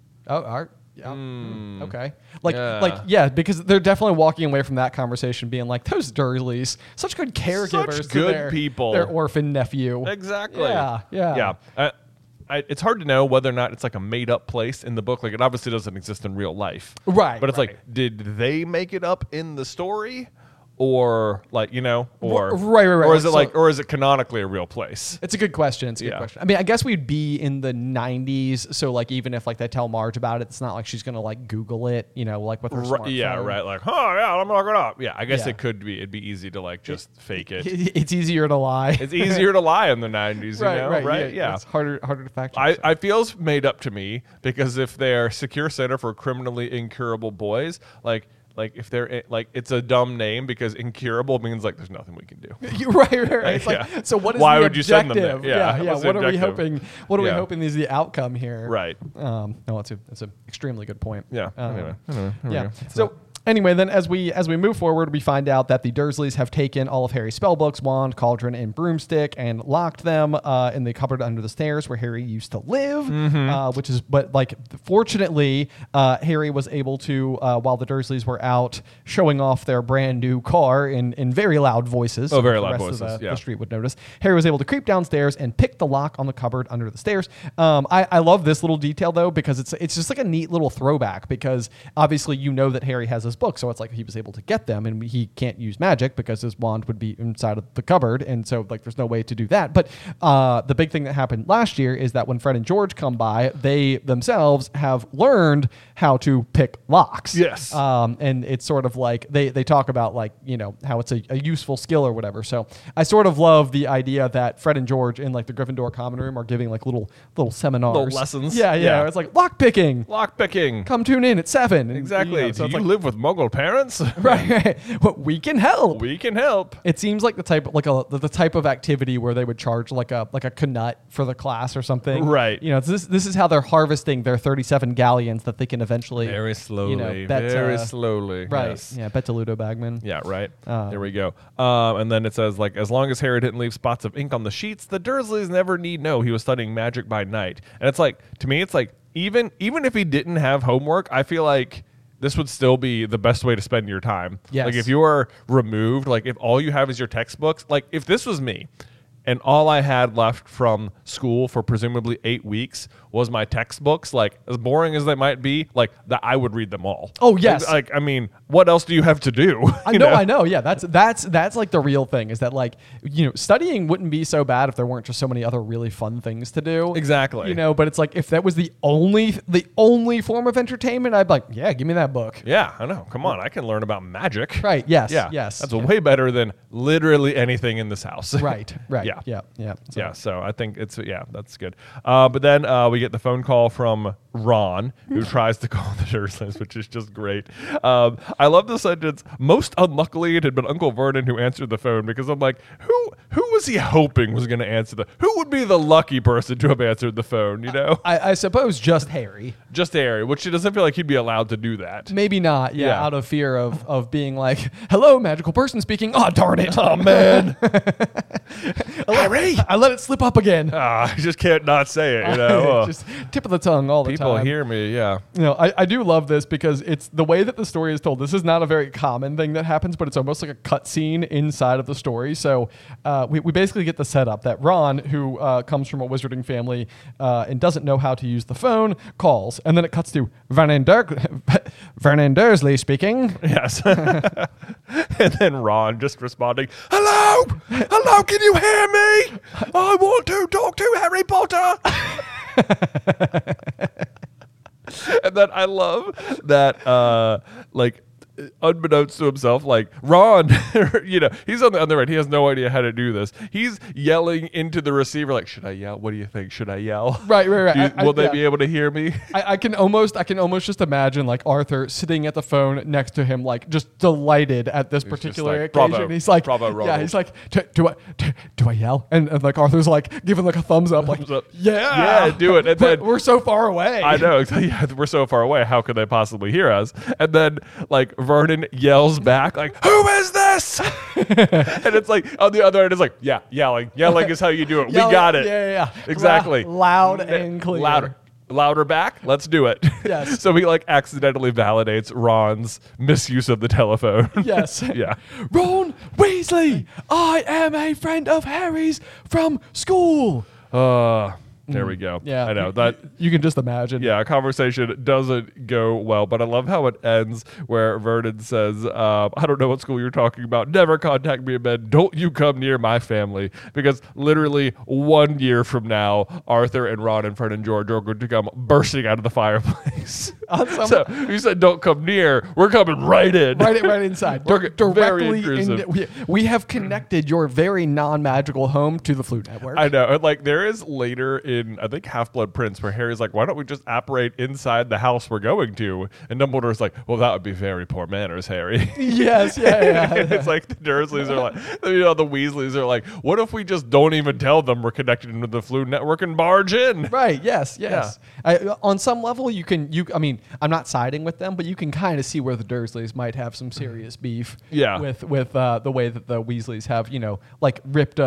Speaker 3: Because they're definitely walking away from that conversation being like those Dursleys, such good caregivers,
Speaker 2: Such
Speaker 3: to
Speaker 2: good people.
Speaker 3: their orphan nephew.
Speaker 2: Exactly.
Speaker 3: Yeah.
Speaker 2: It's hard to know whether or not it's like a made up place in the book. Like, it obviously doesn't exist in real life.
Speaker 3: Right,
Speaker 2: But it's
Speaker 3: right.
Speaker 2: like, did they make it up in the story? Or, like, you know, or
Speaker 3: Right.
Speaker 2: Or is it
Speaker 3: So-
Speaker 2: like, or is it canonically a real place?
Speaker 3: It's a good question.
Speaker 2: Yeah.
Speaker 3: I mean, I guess we'd be in the 90s, so like even if like they tell Marge about it, it's not like she's gonna like Google it, you know, like with her smartphone.
Speaker 2: Yeah, right. Like, oh, yeah, I'm looking it up. Yeah, I guess
Speaker 3: Yeah.
Speaker 2: it could be. It'd be easy to, like, just fake it.
Speaker 3: It's easier to lie.
Speaker 2: It's easier to lie in the 90s, you know? Right? Yeah.
Speaker 3: It's harder to fact check.
Speaker 2: I feels made up to me because if they're Secure Center for Criminally Incurable Boys, like if they're like, it's a dumb name because incurable means like there's nothing we can do.
Speaker 3: right. It's like,
Speaker 2: Yeah.
Speaker 3: so what is
Speaker 2: Why
Speaker 3: the
Speaker 2: would you send them there?
Speaker 3: objective?
Speaker 2: Yeah,
Speaker 3: Yeah.
Speaker 2: what's the
Speaker 3: What are we
Speaker 2: objective?
Speaker 3: hoping? What are we
Speaker 2: Yeah.
Speaker 3: hoping is the outcome here?
Speaker 2: Right.
Speaker 3: No, it's an extremely good point.
Speaker 2: Yeah. Anyway, here we
Speaker 3: Yeah.
Speaker 2: go.
Speaker 3: So anyway, then as we move forward, we find out that the Dursleys have taken all of Harry's spellbooks, wand, cauldron, and broomstick, and locked them in the cupboard under the stairs where Harry used to live. But fortunately, Harry was able to, while the Dursleys were out showing off their brand new car in very loud voices.
Speaker 2: Oh, very
Speaker 3: the
Speaker 2: loud
Speaker 3: rest
Speaker 2: voices,
Speaker 3: of
Speaker 2: yeah.
Speaker 3: the street would notice. Harry was able to creep downstairs and pick the lock on the cupboard under the stairs. I love this little detail though because it's just like a neat little throwback because obviously you know that Harry has his book, so it's like he was able to get them and he can't use magic because his wand would be inside of the cupboard, and so like there's no way to do that. But the big thing that happened last year is that when Fred and George come by, they themselves have learned how to pick locks.
Speaker 2: Yes.
Speaker 3: And it's sort of like they talk about like, you know, how it's a useful skill or whatever. So I sort of love the idea that Fred and George in like the Gryffindor common room are giving like little seminars.
Speaker 2: Little lessons.
Speaker 3: Yeah.
Speaker 2: Yeah.
Speaker 3: It's like lock picking.
Speaker 2: Lock picking.
Speaker 3: Come tune in at 7. And,
Speaker 2: Exactly.
Speaker 3: you know, so
Speaker 2: Do
Speaker 3: it's
Speaker 2: you
Speaker 3: like,
Speaker 2: live with Muggle parents?
Speaker 3: Right. Well, we can help.
Speaker 2: We can help.
Speaker 3: It seems like the type of activity where they would charge like a knut for the class or something.
Speaker 2: Right.
Speaker 3: You know, this is how they're harvesting their 37 galleons that they can eventually
Speaker 2: Very slowly.
Speaker 3: You know, bet,
Speaker 2: very slowly.
Speaker 3: Right.
Speaker 2: Yes.
Speaker 3: Yeah. Bet to Ludo Bagman.
Speaker 2: Yeah, right. There we go. And then it says, like, as long as Harry didn't leave spots of ink on the sheets, the Dursleys never need know he was studying magic by night. And it's like, to me, it's like, even if he didn't have homework, I feel like this would still be the best way to spend your time.
Speaker 3: Yes.
Speaker 2: Like, if you are removed, like, if all you have is your textbooks, like, if this was me and all I had left from school for presumably 8 weeks was my textbooks, like, as boring as they might be, like, that I would read them all.
Speaker 3: Oh, yes.
Speaker 2: Like, I mean, what else do you have to do?
Speaker 3: I know. Yeah, that's like the real thing is that, like, you know, studying wouldn't be so bad if there weren't just so many other really fun things to do.
Speaker 2: Exactly.
Speaker 3: You know, but it's like if that was the only form of entertainment, I'd be like, yeah, give me that book.
Speaker 2: Yeah, I know. Come on, I can learn about magic.
Speaker 3: Right. Yes.
Speaker 2: Yeah.
Speaker 3: Yes.
Speaker 2: That's way better than literally anything in this house.
Speaker 3: Right. Right.
Speaker 2: Yeah.
Speaker 3: Yeah.
Speaker 2: Yeah, so I think that's good. But then we get the phone call from Ron, who tries to call the Dursleys, which is just great. I love the sentence, most unluckily it had been Uncle Vernon who answered the phone, because I'm like, who was he hoping was going to answer who would be the lucky person to have answered the phone, you know?
Speaker 3: I suppose just Harry.
Speaker 2: Just Harry, which it doesn't feel like he'd be allowed to do that.
Speaker 3: Maybe not,
Speaker 2: Yeah.
Speaker 3: out of fear of being like, hello, magical person speaking. Oh, darn it.
Speaker 2: Oh, man.
Speaker 3: Harry! I let it slip up again.
Speaker 2: I just can't not say it, you know?
Speaker 3: Just tip of the tongue all the time.
Speaker 2: People hear me, yeah.
Speaker 3: You know, I do love this because it's the way that the story is told. This is not a very common thing that happens, but it's almost like a cutscene inside of the story. So we basically get the setup that Ron, who comes from a wizarding family and doesn't know how to use the phone, calls. And then it cuts to Vernon Dursley speaking.
Speaker 2: Yes. And then Ron just responding, hello, can you hear me? I want to talk to Harry Potter. And then I love that, like, unbeknownst to himself, like, Ron, you know, he's on the other end. He has no idea how to do this. He's yelling into the receiver, like, should I yell? What do you think? Should I yell?
Speaker 3: Right.
Speaker 2: Will they be able to hear me?
Speaker 3: I can almost just imagine, like, Arthur sitting at the phone next to him, like, just delighted at this particular
Speaker 2: like,
Speaker 3: occasion.
Speaker 2: bravo,
Speaker 3: He's like,
Speaker 2: bravo, Ronald.
Speaker 3: yeah, he's like, do I yell? And like Arthur's like giving like a thumbs up, like,
Speaker 2: up.
Speaker 3: yeah,
Speaker 2: do it. And
Speaker 3: but
Speaker 2: then
Speaker 3: we're so far away.
Speaker 2: I know. Yeah, we're so far away. How could they possibly hear us? And then, like, Vernon yells back, like, who is this? And it's like, on the other end, it's like, yeah, yelling is how you do it.
Speaker 3: Yelling,
Speaker 2: we got it.
Speaker 3: Yeah.
Speaker 2: Exactly.
Speaker 3: Loud and clear.
Speaker 2: Louder back. Let's do it.
Speaker 3: Yes.
Speaker 2: So he, like, accidentally validates Ron's misuse of the telephone.
Speaker 3: Yes.
Speaker 2: Yeah.
Speaker 3: Ron Weasley, I am a friend of Harry's from school.
Speaker 2: There we go.
Speaker 3: Yeah.
Speaker 2: I know that.
Speaker 3: You can just imagine.
Speaker 2: Yeah, a conversation doesn't go well, but I love how it ends where Vernon says, I don't know what school you're talking about. Never contact me again. Don't you come near my family. Because literally 1 year from now, Arthur and Ron and Fred and George are going to come bursting out of the fireplace. So you said don't come near. We're coming right in.
Speaker 3: Right inside.
Speaker 2: Very
Speaker 3: Directly
Speaker 2: intrusive.
Speaker 3: we have connected your very non-magical home to the Flute Network.
Speaker 2: I know. And, like, there is later in, I think, Half-Blood Prince, where Harry's like, why don't we just operate inside the house we're going to? And Dumbledore's like, well, that would be very poor manners, Harry.
Speaker 3: Yes, yeah.
Speaker 2: And it's like the Dursleys are like, you know, the Weasleys are like, what if we just don't even tell them we're connected into the Flute Network and barge in?
Speaker 3: Right, yes. On some level, I mean, I'm not siding with them, but you can kind of see where the Dursleys might have some serious beef with the way that the Weasleys have, you know, like ripped,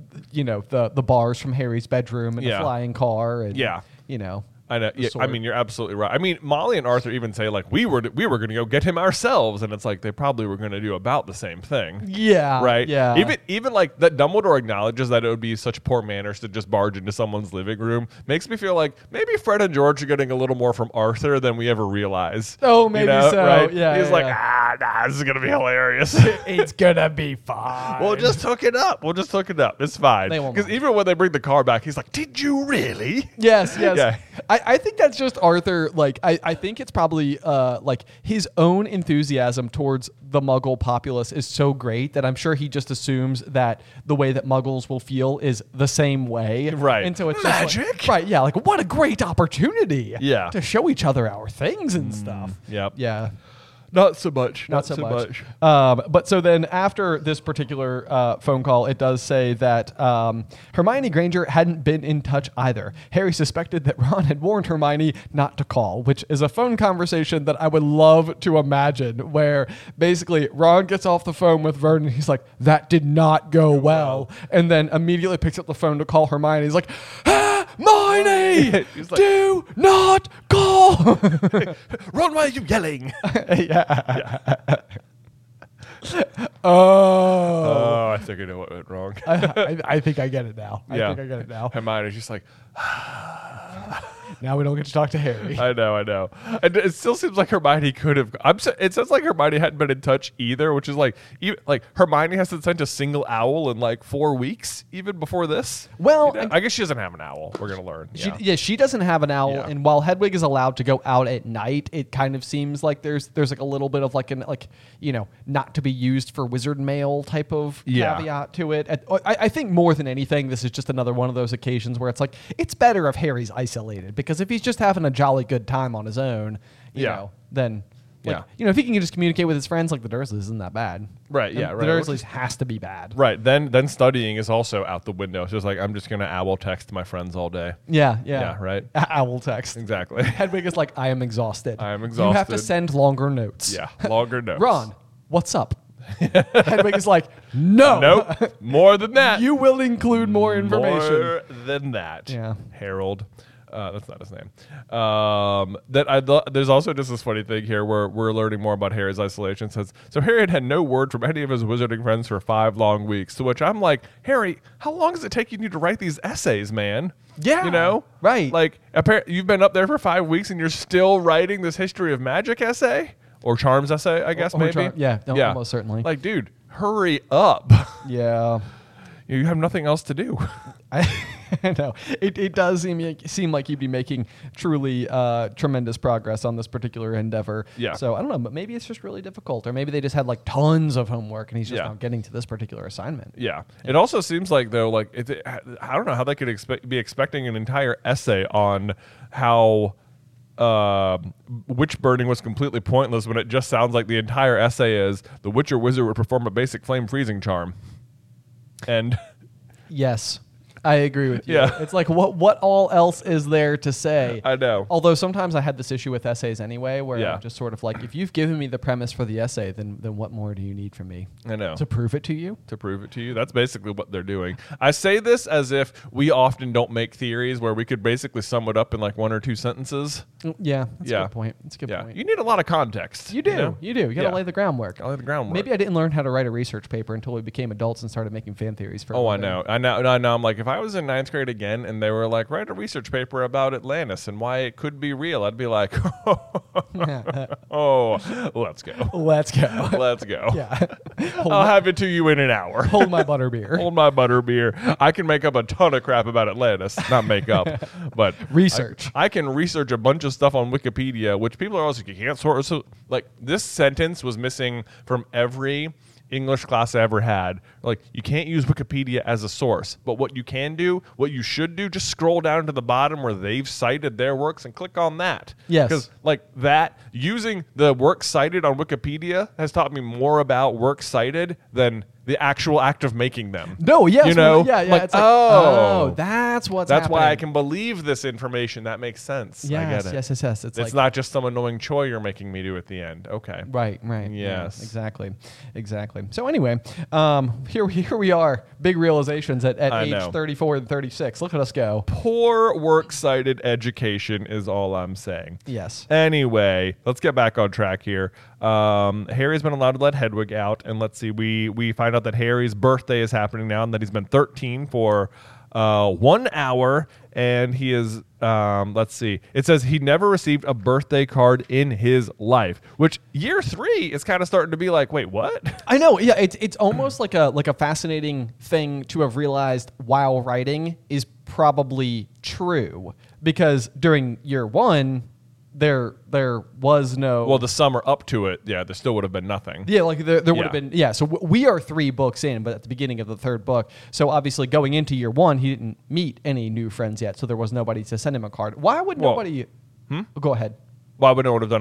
Speaker 3: the bars from Harry's bedroom and a flying car and, you know.
Speaker 2: I know. Yeah, I mean, you're absolutely right. I mean, Molly and Arthur even say, like, we were going to go get him ourselves, and it's like they probably were going to do about the same thing.
Speaker 3: Yeah.
Speaker 2: Right.
Speaker 3: Yeah.
Speaker 2: Even like that Dumbledore acknowledges that it would be such poor manners to just barge into someone's living room makes me feel like maybe Fred and George are getting a little more from Arthur than we ever realize.
Speaker 3: Oh, maybe so.
Speaker 2: Right?
Speaker 3: Yeah.
Speaker 2: He's like, this is going to be hilarious.
Speaker 3: It's going to be fine.
Speaker 2: We'll just hook it up. It's fine. Because even when they bring the car back, he's like, did you really?
Speaker 3: Yes.
Speaker 2: Yeah.
Speaker 3: I think that's just Arthur. Like, I think it's probably like his own enthusiasm towards the Muggle populace is so great that I'm sure he just assumes that the way that Muggles will feel is the same way.
Speaker 2: Right.
Speaker 3: And so it's
Speaker 2: magic.
Speaker 3: Just like, right. Yeah. Like, what a great opportunity.
Speaker 2: Yeah.
Speaker 3: To show each other our things and stuff.
Speaker 2: Yep.
Speaker 3: Yeah.
Speaker 2: Not so much.
Speaker 3: Not so much. But so then after this particular phone call, it does say that Hermione Granger hadn't been in touch either. Harry suspected that Ron had warned Hermione not to call, which is a phone conversation that I would love to imagine, where basically Ron gets off the phone with Vernon. He's like, that did not go well. And then immediately picks up the phone to call Hermione. He's like, Hermione, do not call.
Speaker 2: Ron, why are you yelling?
Speaker 3: Yeah.
Speaker 2: Oh, I think I know what went wrong.
Speaker 3: I think I get it now. I think I get it now.
Speaker 2: Hermione's just like,
Speaker 3: now we don't get to talk to Harry.
Speaker 2: I know. And it still seems like Hermione could have. It sounds like Hermione hadn't been in touch either, which is like, even, like Hermione hasn't sent a single owl in like 4 weeks, even before this.
Speaker 3: Well,
Speaker 2: I guess she doesn't have an owl. We're gonna learn.
Speaker 3: She doesn't have an owl,
Speaker 2: Yeah.
Speaker 3: and while Hedwig is allowed to go out at night, it kind of seems like there's like a little bit of like not to be used for wizard mail type of caveat to it. I think more than anything, this is just another one of those occasions where it's like it's better if Harry's isolated, because if he's just having a jolly good time on his own, you know, then if he can just communicate with his friends like the Dursleys, isn't that bad?
Speaker 2: Right.
Speaker 3: And
Speaker 2: Yeah.
Speaker 3: the
Speaker 2: Right.
Speaker 3: Dursleys has to be bad.
Speaker 2: Right. Then studying is also out the window. It's just like, I'm just gonna owl text my friends all day.
Speaker 3: Yeah.
Speaker 2: Right.
Speaker 3: Owl text.
Speaker 2: Exactly.
Speaker 3: Hedwig is like, I am exhausted.
Speaker 2: I am
Speaker 3: You have to
Speaker 2: exhausted.
Speaker 3: send longer notes.
Speaker 2: Yeah. Longer notes.
Speaker 3: Ron, what's up? Hedwig is like, no.
Speaker 2: Nope. More than that.
Speaker 3: You will include more information.
Speaker 2: More than that.
Speaker 3: Yeah.
Speaker 2: Harold. That's not his name. There's also just this funny thing here where we're learning more about Harry's isolation. It says, so Harry had no word from any of his wizarding friends for 5 long weeks. To which I'm like, Harry, how long is it taking you to write these essays, man?
Speaker 3: Yeah.
Speaker 2: You know?
Speaker 3: Right.
Speaker 2: Like, you've been up there for 5 weeks and you're still writing this history of magic essay? Or charms essay, I guess, maybe?
Speaker 3: Almost certainly.
Speaker 2: Like, dude, hurry up.
Speaker 3: Yeah.
Speaker 2: You have nothing else to do.
Speaker 3: I know. It does seem like you'd be making truly tremendous progress on this particular endeavor.
Speaker 2: Yeah.
Speaker 3: So I don't know, but maybe it's just really difficult, or maybe they just had like tons of homework and he's just
Speaker 2: Yeah.
Speaker 3: not getting to this particular assignment.
Speaker 2: Yeah. It also seems like, though, like, I don't know how they could be expecting an entire essay on how witch burning was completely pointless when it just sounds like the entire essay is the witch or wizard would perform a basic flame freezing charm. And
Speaker 3: Yes. I agree with you.
Speaker 2: Yeah.
Speaker 3: It's like, what all else is there to say?
Speaker 2: I know.
Speaker 3: Although sometimes I had this issue with essays anyway, where
Speaker 2: Yeah.
Speaker 3: I'm just sort of like, if you've given me the premise for the essay, then what more do you need from me?
Speaker 2: I know.
Speaker 3: To prove it to you?
Speaker 2: To prove it to you. That's basically what they're doing. I say this as if we often don't make theories where we could basically sum it up in like 1 or 2 sentences.
Speaker 3: Yeah, that's a
Speaker 2: Yeah.
Speaker 3: good point. That's a good
Speaker 2: Yeah.
Speaker 3: point.
Speaker 2: You need a lot of context.
Speaker 3: You do.
Speaker 2: know?
Speaker 3: You do. You got to
Speaker 2: Yeah.
Speaker 3: lay the groundwork.
Speaker 2: I'll lay the groundwork.
Speaker 3: Maybe I didn't learn how to write a research paper until we became adults and started making fan theories for a
Speaker 2: Oh, I
Speaker 3: living.
Speaker 2: know. I know. I'm like, if I was in 9th grade again and they were like, write a research paper about Atlantis and why it could be real, I'd be like, oh, let's go.
Speaker 3: Let's go.
Speaker 2: Let's go.
Speaker 3: Yeah.
Speaker 2: I'll have it to you in an hour.
Speaker 3: Hold my butterbeer.
Speaker 2: Hold my butterbeer. I can make up a ton of crap about Atlantis. Not make up, but
Speaker 3: Research.
Speaker 2: I can research a bunch of stuff on Wikipedia, which people are also, you can't sort. So, like, this sentence was missing from every English class I ever had. Like, you can't use Wikipedia as a source, but what you can do, what you should do, just scroll down to the bottom where they've cited their works and click on that.
Speaker 3: Yes.
Speaker 2: Because, like, that, using the works cited on Wikipedia has taught me more about works cited than the actual act of making them.
Speaker 3: No, yes.
Speaker 2: You know?
Speaker 3: Yeah.
Speaker 2: Like,
Speaker 3: It's like,
Speaker 2: oh,
Speaker 3: that's what's
Speaker 2: that's
Speaker 3: happening.
Speaker 2: why I can believe this information. That makes sense. I
Speaker 3: Yes,
Speaker 2: get it.
Speaker 3: yes. It's like,
Speaker 2: not just some annoying chore you're making me do at the end. Okay.
Speaker 3: Right. Yeah,
Speaker 2: Yes.
Speaker 3: exactly. So anyway, here we are. Big realizations at
Speaker 2: I
Speaker 3: age
Speaker 2: know.
Speaker 3: 34 and 36. Look at us go.
Speaker 2: Poor works-cited education is all I'm saying.
Speaker 3: Yes.
Speaker 2: Anyway, let's get back on track here. Harry's been allowed to let Hedwig out, and let's see, we find out that Harry's birthday is happening now, and that he's been 13 for 1 hour, and he is, let's see, it says he never received a birthday card in his life, which year 3 is kind of starting to be like, wait, what?
Speaker 3: I know. Yeah, it's almost like a fascinating thing to have realized while writing is probably true, because during year 1 there was no.
Speaker 2: Well, the summer up to it, yeah, there still would have been nothing.
Speaker 3: Yeah, like there would
Speaker 2: Yeah.
Speaker 3: have been. Yeah, so we are 3 books in, but at the beginning of the 3rd book. So obviously going into year 1, he didn't meet any new friends yet, so there was nobody to send him a card. Why would
Speaker 2: Well,
Speaker 3: nobody? Go ahead.
Speaker 2: Why would no one have done it?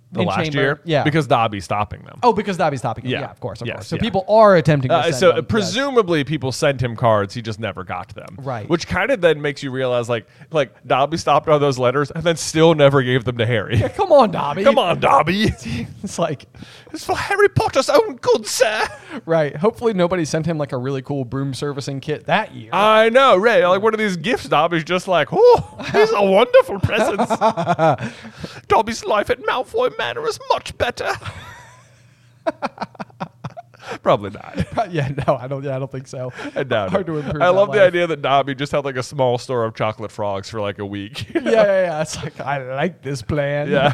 Speaker 2: the
Speaker 3: in
Speaker 2: last
Speaker 3: chamber.
Speaker 2: year.
Speaker 3: Yeah.
Speaker 2: Because Dobby's stopping them.
Speaker 3: Oh, because Dobby's stopping him.
Speaker 2: Yeah.
Speaker 3: Yeah, of course.
Speaker 2: Yes,
Speaker 3: So
Speaker 2: yeah.
Speaker 3: people are attempting to send
Speaker 2: So
Speaker 3: them.
Speaker 2: presumably people sent him cards. He just never got them.
Speaker 3: Right.
Speaker 2: Which kind of then makes you realize like Dobby stopped all those letters and then still never gave them to Harry.
Speaker 3: Yeah, come on, Dobby.
Speaker 2: Come on, Dobby.
Speaker 3: It's like,
Speaker 2: It's for Harry Potter's own good, sir.
Speaker 3: right. Hopefully nobody sent him like a really cool broom servicing kit that year.
Speaker 2: I know, Ray. Like one of these gifts, Dobby's just like, oh, these are wonderful presents. Dobby's life at Malfoy Manor is much better. Probably not.
Speaker 3: Yeah, no, I don't think so.
Speaker 2: I doubt
Speaker 3: Hard
Speaker 2: it.
Speaker 3: to improve
Speaker 2: I
Speaker 3: that
Speaker 2: love the
Speaker 3: life.
Speaker 2: idea that Dobby just had like a small store of chocolate frogs for like a week.
Speaker 3: Yeah. It's like, I like this plan.
Speaker 2: Yeah.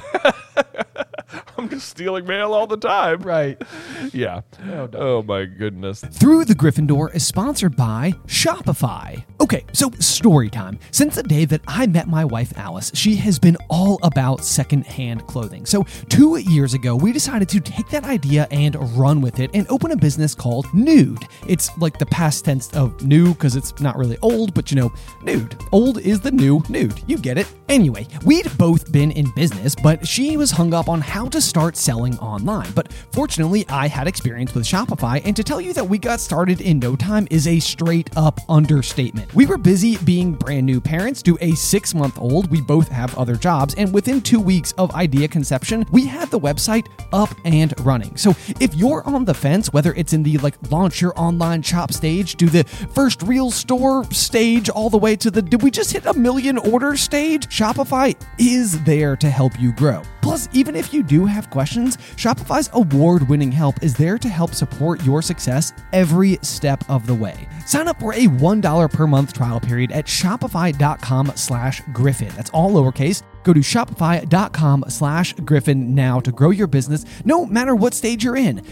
Speaker 2: I'm just stealing mail all the time.
Speaker 3: Right.
Speaker 2: Yeah.
Speaker 3: Oh, Dobby.
Speaker 2: Oh my goodness.
Speaker 4: Through the Gryffindor is sponsored by Shopify. Okay, so story time. Since the day that I met my wife Alice, she has been all about secondhand clothing. So 2 years ago, we decided to take that idea and run with it and open a business called Nude. It's like the past tense of new because it's not really old, but nude. Old is the new nude. You get it. Anyway, we'd both been in business, but she was hung up on how to start selling online. But fortunately, I had experience with Shopify, and to tell you that we got started in no time is a straight up understatement. We were busy being brand new parents to a 6-month-old. We both have other jobs, and within 2 weeks of idea conception, we had the website up and running. So if you're on the fence, whether it's in the launch your online shop stage to the first real store stage, all the way to the did we just hit 1 million orders stage, Shopify is there to help you grow. Plus, even if you do have questions, Shopify's award-winning help is there to help support your success every step of the way. Sign up for a $1 per month trial period at shopify.com/Griffin. That's all lowercase. Go to shopify.com/Griffin now to grow your business no matter what stage you're in.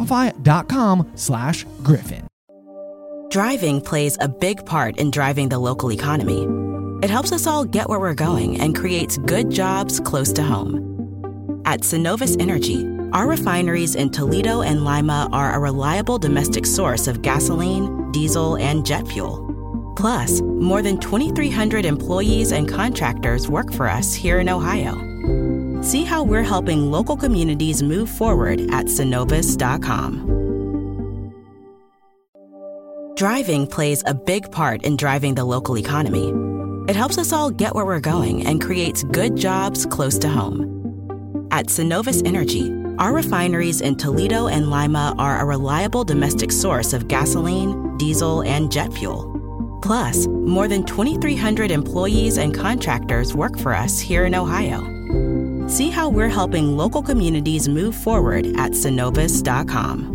Speaker 4: Shopify.com/Griffin.
Speaker 1: Driving plays a big part in driving the local economy. It helps us all get where we're going and creates good jobs close to home. At Synovus Energy, our refineries in Toledo and Lima are a reliable domestic source of gasoline, diesel, and jet fuel. Plus, more than 2,300 employees and contractors work for us here in Ohio. See how we're helping local communities move forward at Synovus.com. Driving plays a big part in driving the local economy. It helps us all get where we're going and creates good jobs close to home. At Synovus Energy, our refineries in Toledo and Lima are a reliable domestic source of gasoline, diesel, and jet fuel. Plus, more than 2,300 employees and contractors work for us here in Ohio. See how we're helping local communities move forward at Synovus.com.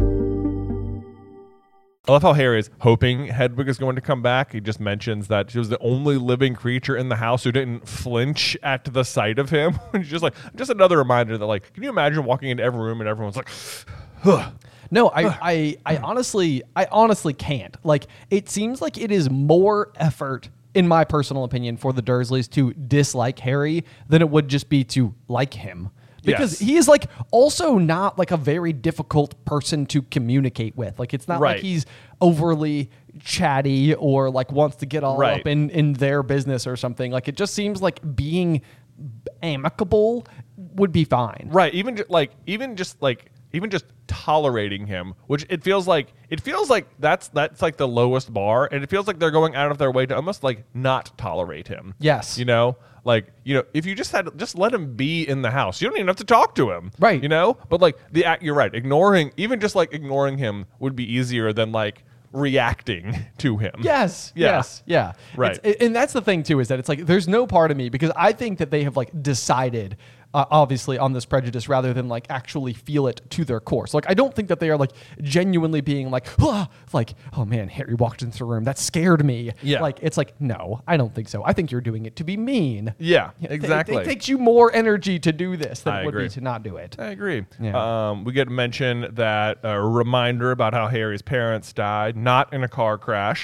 Speaker 2: I love how Harry is hoping Hedwig is going to come back. He just mentions that she was the only living creature in the house who didn't flinch at the sight of him. He's just just another reminder that can you imagine walking into every room and everyone's like, huh.
Speaker 3: No, I honestly can't. It seems like it is more effort, in my personal opinion, for the Dursleys to dislike Harry than it would just be to like him. Because he is also not a very difficult person to communicate with. It's not like he's overly chatty or wants to get all up in their business or something. It just seems like being amicable would be fine.
Speaker 2: Right. Even just tolerating him, which it feels like that's the lowest bar, and it feels like they're going out of their way to almost not tolerate him.
Speaker 3: Yes.
Speaker 2: If you just let him be in the house, you don't even have to talk to him.
Speaker 3: Right.
Speaker 2: But you're right. Ignoring him would be easier than reacting to him.
Speaker 3: Yes.
Speaker 2: Yeah.
Speaker 3: Yes. Yeah.
Speaker 2: Right.
Speaker 3: And that's the thing too, is that it's there's no part of me, because I think that they have decided obviously on this prejudice rather than actually feel it to their core. So I don't think that they are genuinely being oh man, Harry walked into the room, that scared me.
Speaker 2: Yeah.
Speaker 3: It's no, I don't think so. I think you're doing it to be mean.
Speaker 2: Yeah, exactly.
Speaker 3: It takes you more energy to do this than
Speaker 2: I
Speaker 3: it would
Speaker 2: agree.
Speaker 3: be to not do it.
Speaker 2: I agree.
Speaker 3: Yeah.
Speaker 2: We get mentioned that a reminder about how Harry's parents died, not in a car crash.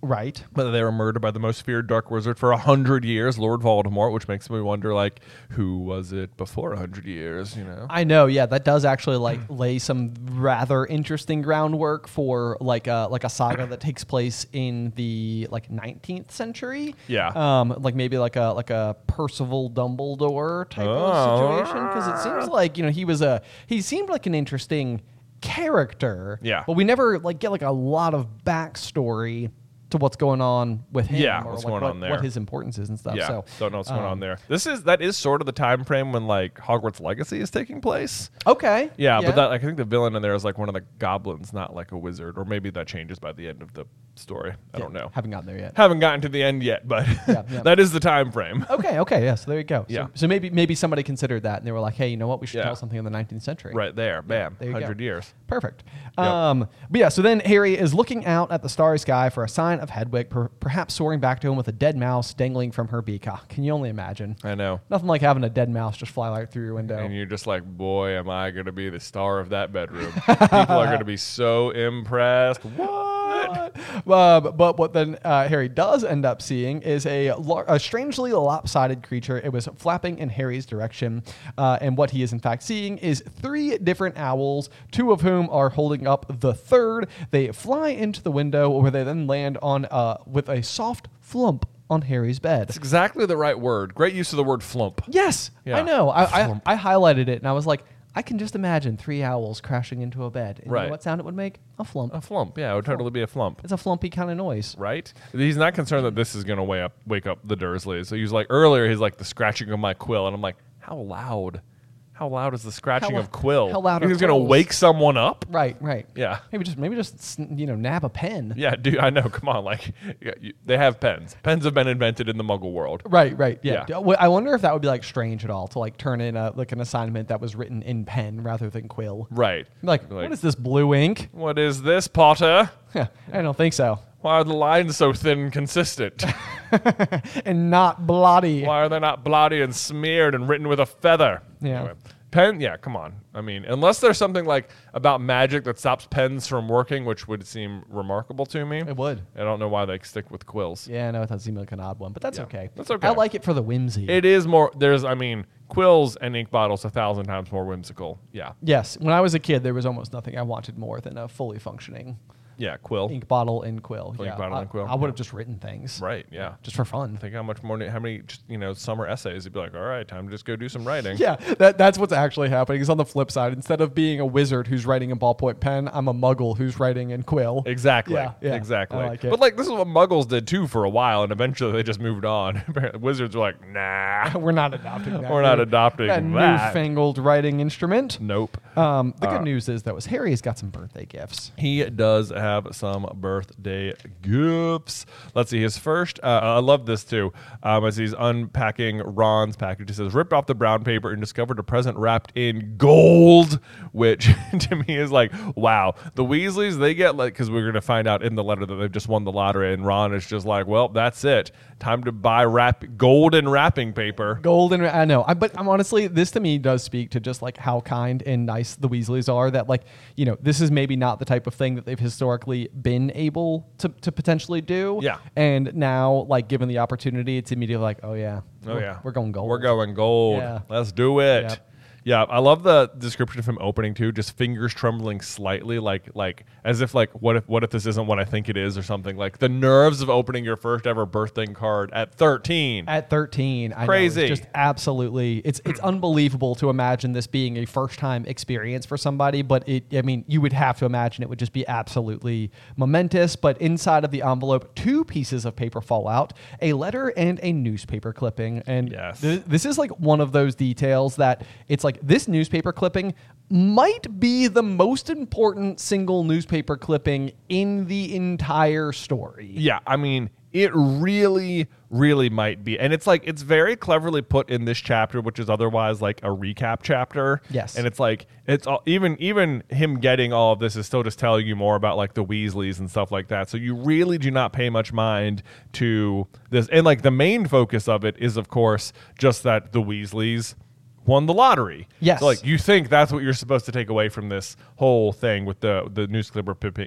Speaker 3: Right.
Speaker 2: But they were murdered by the most feared dark wizard for 100 years, Lord Voldemort, which makes me wonder, like, who was it before 100 years, you know?
Speaker 3: I know, yeah, that does actually like lay some rather interesting groundwork for like a saga that takes place in the like 19th century.
Speaker 2: Yeah.
Speaker 3: Like maybe like a Percival Dumbledore type of situation, because it seems like, you know, he seemed like an interesting character.
Speaker 2: Yeah.
Speaker 3: But we never like get like a lot of backstory to what's going on with him.
Speaker 2: Yeah,
Speaker 3: or
Speaker 2: what's
Speaker 3: like
Speaker 2: going on there.
Speaker 3: what his importance is and stuff.
Speaker 2: Yeah,
Speaker 3: So
Speaker 2: don't know what's going on there. That is sort of the time frame when like Hogwarts Legacy is taking place.
Speaker 3: Okay.
Speaker 2: Yeah, but I think the villain in there is like one of the goblins, not like a wizard, or maybe that changes by the end of the story. I don't know.
Speaker 3: Haven't gotten there yet.
Speaker 2: Haven't gotten to the end yet, but
Speaker 3: Yeah.
Speaker 2: that is the time frame.
Speaker 3: Okay, yeah, so there you go.
Speaker 2: Yeah.
Speaker 3: So maybe somebody considered that and they were like, hey, you know what, we should
Speaker 2: Yeah.
Speaker 3: tell something in the 19th century.
Speaker 2: Right there, bam,
Speaker 3: there you go.
Speaker 2: 100 years.
Speaker 3: Perfect. But yeah, so then Harry is looking out at the starry sky for a sign of Hedwig, perhaps soaring back to him with a dead mouse dangling from her beak. Can you only imagine?
Speaker 2: I know.
Speaker 3: Nothing like having a dead mouse just fly right through your window.
Speaker 2: And you're just like, boy, am I going to be the star of that bedroom. People are going to be so impressed. What?
Speaker 3: But what then Harry does end up seeing is a strangely lopsided creature. It was flapping in Harry's direction. And what he is in fact seeing is 3 different owls, 2 of whom are holding up the third. They fly into the window where they then land on with a soft flump on Harry's bed.
Speaker 2: It's exactly the right word. Great use of the word flump.
Speaker 3: Yes,
Speaker 2: Yeah.
Speaker 3: I know. I highlighted it and I was like, I can just imagine 3 owls crashing into a bed. And you
Speaker 2: Right.
Speaker 3: know what sound it would make? A flump.
Speaker 2: A flump. Yeah, it would totally be a flump.
Speaker 3: It's a flumpy kind of noise.
Speaker 2: Right? He's not concerned that this is going to wake up the Dursleys. So he's like, earlier, he's like, the scratching of my quill. And I'm like, how loud? How loud is the scratching of quill?
Speaker 3: how loud are
Speaker 2: He's going to
Speaker 3: quills?
Speaker 2: wake someone up?
Speaker 3: Right.
Speaker 2: Yeah.
Speaker 3: Maybe just nab a pen.
Speaker 2: Yeah, dude, I know. Come on. Like, they have pens. Pens have been invented in the muggle world.
Speaker 3: Right. Yeah.
Speaker 2: Yeah.
Speaker 3: I wonder if that would be like strange at all to like turn in an assignment that was written in pen rather than quill.
Speaker 2: Right.
Speaker 3: Like, what is this blue ink?
Speaker 2: What is this, Potter?
Speaker 3: I don't think so.
Speaker 2: Why are the lines so thin and consistent?
Speaker 3: And not bloody.
Speaker 2: Why are they not bloody and smeared and written with a feather?
Speaker 3: Yeah.
Speaker 2: Anyway, pen, yeah, come on. I mean, unless there's something like about magic that stops pens from working, which would seem remarkable to me.
Speaker 3: It would.
Speaker 2: I don't know why they stick with quills.
Speaker 3: Yeah, no, it does seem like an odd one, but that's
Speaker 2: Yeah,
Speaker 3: okay.
Speaker 2: that's okay.
Speaker 3: I like it for the whimsy.
Speaker 2: It is more, quills and ink bottles 1,000 times more whimsical. Yeah.
Speaker 3: Yes. When I was a kid, there was almost nothing I wanted more than a fully functioning
Speaker 2: Yeah, quill.
Speaker 3: ink bottle and quill.
Speaker 2: Ink bottle and quill,
Speaker 3: I would have
Speaker 2: yeah.
Speaker 3: just written things.
Speaker 2: Right, yeah.
Speaker 3: Just for fun.
Speaker 2: Think how many just, summer essays you'd be like, all right, time to just go do some writing.
Speaker 3: Yeah, that's what's actually happening. Is on the flip side, instead of being a wizard who's writing in ballpoint pen, I'm a muggle who's writing in quill.
Speaker 2: Exactly.
Speaker 3: Yeah,
Speaker 2: Exactly.
Speaker 3: I like it.
Speaker 2: But like this is what muggles did too for a while, and eventually they just moved on. Wizards were like, nah,
Speaker 3: We're not adopting that.
Speaker 2: we're not adopting
Speaker 3: that
Speaker 2: that.
Speaker 3: newfangled writing instrument.
Speaker 2: Nope.
Speaker 3: The good news is though, is Harry's got some birthday gifts.
Speaker 2: He does have some birthday gifts. Let's see. His first, I love this too. As he's unpacking Ron's package, he says, ripped off the brown paper and discovered a present wrapped in gold, which to me is like, wow. The Weasleys, they get like, because we're going to find out in the letter that they've just won the lottery, and Ron is just like, well, that's it. Time to buy golden wrapping paper.
Speaker 3: Golden, I know. But I'm honestly, this to me does speak to just like how kind and nice the Weasleys are. That like, this is maybe not the type of thing that they've historically been able to potentially do.
Speaker 2: Yeah.
Speaker 3: And now, like, given the opportunity, it's immediately like, oh yeah, we're going gold.
Speaker 2: We're going gold.
Speaker 3: Yeah.
Speaker 2: Let's do it.
Speaker 3: Yep.
Speaker 2: Yeah, I love the description of him opening too, just fingers trembling slightly, like as if like what if this isn't what I think it is or something. Like the nerves of opening your first ever birthday card at 13.
Speaker 3: At 13, I
Speaker 2: Crazy.
Speaker 3: know, it's just absolutely, it's unbelievable to imagine this being a first time experience for somebody. But you would have to imagine it would just be absolutely momentous. But inside of the envelope, 2 pieces of paper fall out: a letter and a newspaper clipping. And
Speaker 2: Yes.
Speaker 3: this is like one of those details that it's like this newspaper clipping might be the most important single newspaper clipping in the entire story.
Speaker 2: Yeah, I mean, it really, really might be. And it's like, it's very cleverly put in this chapter, which is otherwise like a recap chapter.
Speaker 3: Yes.
Speaker 2: And it's like, it's all, even him getting all of this is still just telling you more about like the Weasleys and stuff like that. So you really do not pay much mind to this. And like the main focus of it is, of course, just that the Weasleys won the lottery.
Speaker 3: Yes.
Speaker 2: So like you think that's what you're supposed to take away from this whole thing with the newspaper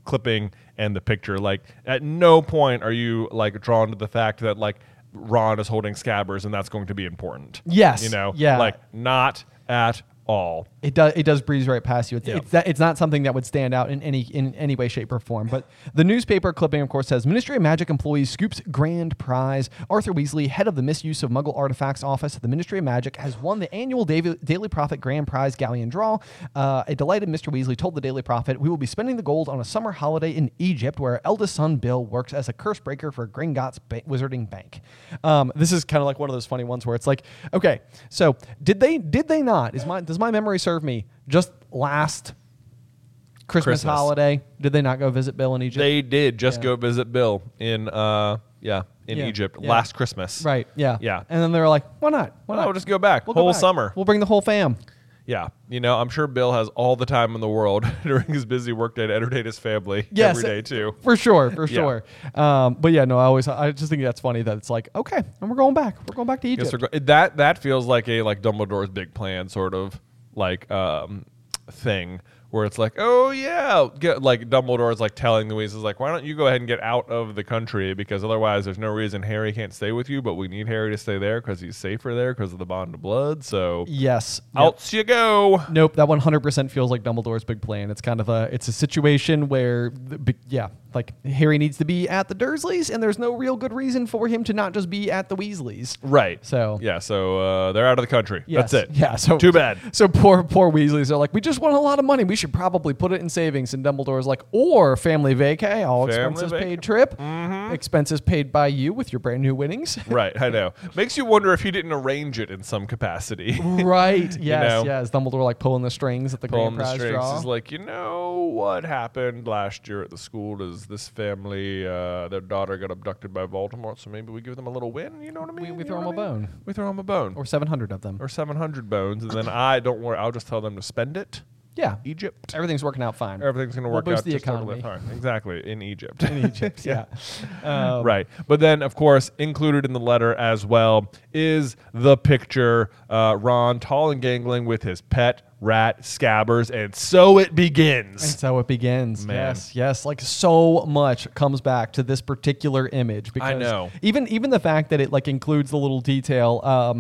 Speaker 2: clipping and the picture. Like, at no point are you like drawn to the fact that like Ron is holding Scabbers and that's going to be important.
Speaker 3: Yes.
Speaker 2: You know?
Speaker 3: Yeah.
Speaker 2: Like, not at all.
Speaker 3: It does breeze right past you.
Speaker 2: Yeah.
Speaker 3: It's not something that would stand out in any way, shape, or form. But the newspaper clipping, of course, says Ministry of Magic employees scoops grand prize. Arthur Weasley, head of the Misuse of Muggle Artifacts Office at the Ministry of Magic, has won the annual Daily Prophet Grand Prize Galleon Draw. A delighted Mr. Weasley told the Daily Prophet, "We will be spending the gold on a summer holiday in Egypt, where our eldest son Bill works as a curse breaker for Gringotts Wizarding Bank." This is kind of like one of those funny ones where it's like, okay, so did they not? Does my memory serve me? Just last Christmas holiday, did they not go visit Bill in Egypt?
Speaker 2: They did just go visit Bill in Egypt last Christmas.
Speaker 3: Right. Yeah.
Speaker 2: Yeah.
Speaker 3: And then they were like, why not? Why not?
Speaker 2: We'll just go back.
Speaker 3: We'll go
Speaker 2: whole
Speaker 3: back.
Speaker 2: summer.
Speaker 3: We'll bring the whole fam.
Speaker 2: Yeah. You know, I'm sure Bill has all the time in the world during his busy workday to entertain his family
Speaker 3: Yes,
Speaker 2: every day too.
Speaker 3: For sure. But yeah, no, I just think that's funny that it's like, okay, and we're going back. We're going back to Egypt.
Speaker 2: That feels like a like Dumbledore's big plan sort of like thing where it's like, oh yeah, like Dumbledore's like telling the Weasleys like, why don't you go ahead and get out of the country, because otherwise there's no reason Harry can't stay with you, but we need Harry to stay there because he's safer there because of the bond of blood. So
Speaker 3: yes,
Speaker 2: out you go.
Speaker 3: Nope, that 100% feels like Dumbledore's big plan. It's kind of a situation where like Harry needs to be at the Dursleys, and there's no real good reason for him to not just be at the Weasleys.
Speaker 2: Right.
Speaker 3: So
Speaker 2: they're out of the country.
Speaker 3: Yes.
Speaker 2: That's it.
Speaker 3: Yeah. So
Speaker 2: too bad.
Speaker 3: So poor Weasleys are like, we just won a lot of money. We should probably put it in savings. And Dumbledore's like, or family vacay, all expenses paid trip, expenses paid by you with your brand new winnings.
Speaker 2: Right. I know. Makes you wonder if he didn't arrange it in some capacity.
Speaker 3: Right. Yes.
Speaker 2: know?
Speaker 3: Yes. Dumbledore like pulling the strings at the grand prize draw.
Speaker 2: He's like, you know what happened last year at the school is this family, their daughter got abducted by Voldemort, so maybe we give them a little win. You know what I mean?
Speaker 3: We throw them a bone.
Speaker 2: We throw them a bone.
Speaker 3: Or 700 of them.
Speaker 2: Or 700 bones, and then don't worry, I'll just tell them to spend it.
Speaker 3: Yeah.
Speaker 2: Egypt.
Speaker 3: Everything's working out fine.
Speaker 2: Everything's going to work
Speaker 3: boost
Speaker 2: out
Speaker 3: the
Speaker 2: just
Speaker 3: economy.
Speaker 2: totally fine. Exactly. In Egypt.
Speaker 3: In Egypt, yeah.
Speaker 2: Right. But then, of course, included in the letter as well is the picture, Ron tall and gangling with his pet rat Scabbers, and so it begins.
Speaker 3: And so it begins.
Speaker 2: Man.
Speaker 3: Yes. Like so much comes back to this particular image. Because
Speaker 2: I know.
Speaker 3: Even the fact that it like includes the little detail.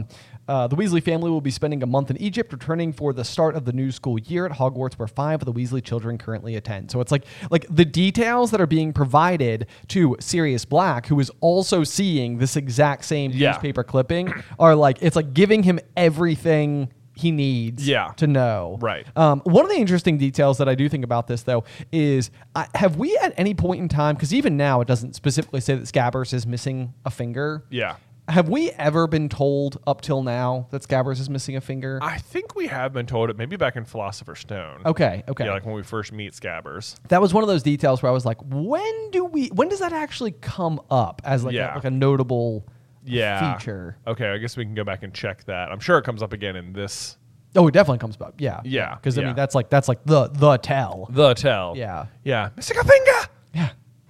Speaker 3: The Weasley family will be spending a month in Egypt, returning for the start of the new school year at Hogwarts, where 5 of the Weasley children currently attend. So it's like the details that are being provided to Sirius Black, who is also seeing this exact same newspaper clipping, are like, it's like giving him everything he needs to know.
Speaker 2: Right.
Speaker 3: One of the interesting details that I do think about this, though, is have we at any point in time, because even now it doesn't specifically say that Scabbers is missing a finger.
Speaker 2: Yeah.
Speaker 3: Have we ever been told up till now that Scabbers is missing a finger?
Speaker 2: I think we have been told it maybe back in Philosopher's Stone.
Speaker 3: Okay.
Speaker 2: Yeah, like when we first meet Scabbers.
Speaker 3: That was one of those details where I was like, when does that actually come up as like a notable feature?
Speaker 2: Okay, I guess we can go back and check that. I'm sure it comes up again in this.
Speaker 3: Oh, it definitely comes up. Yeah.
Speaker 2: Yeah.
Speaker 3: Because I mean that's like the tell.
Speaker 2: The tell.
Speaker 3: Yeah.
Speaker 2: Yeah. Missing a finger.
Speaker 3: Yeah.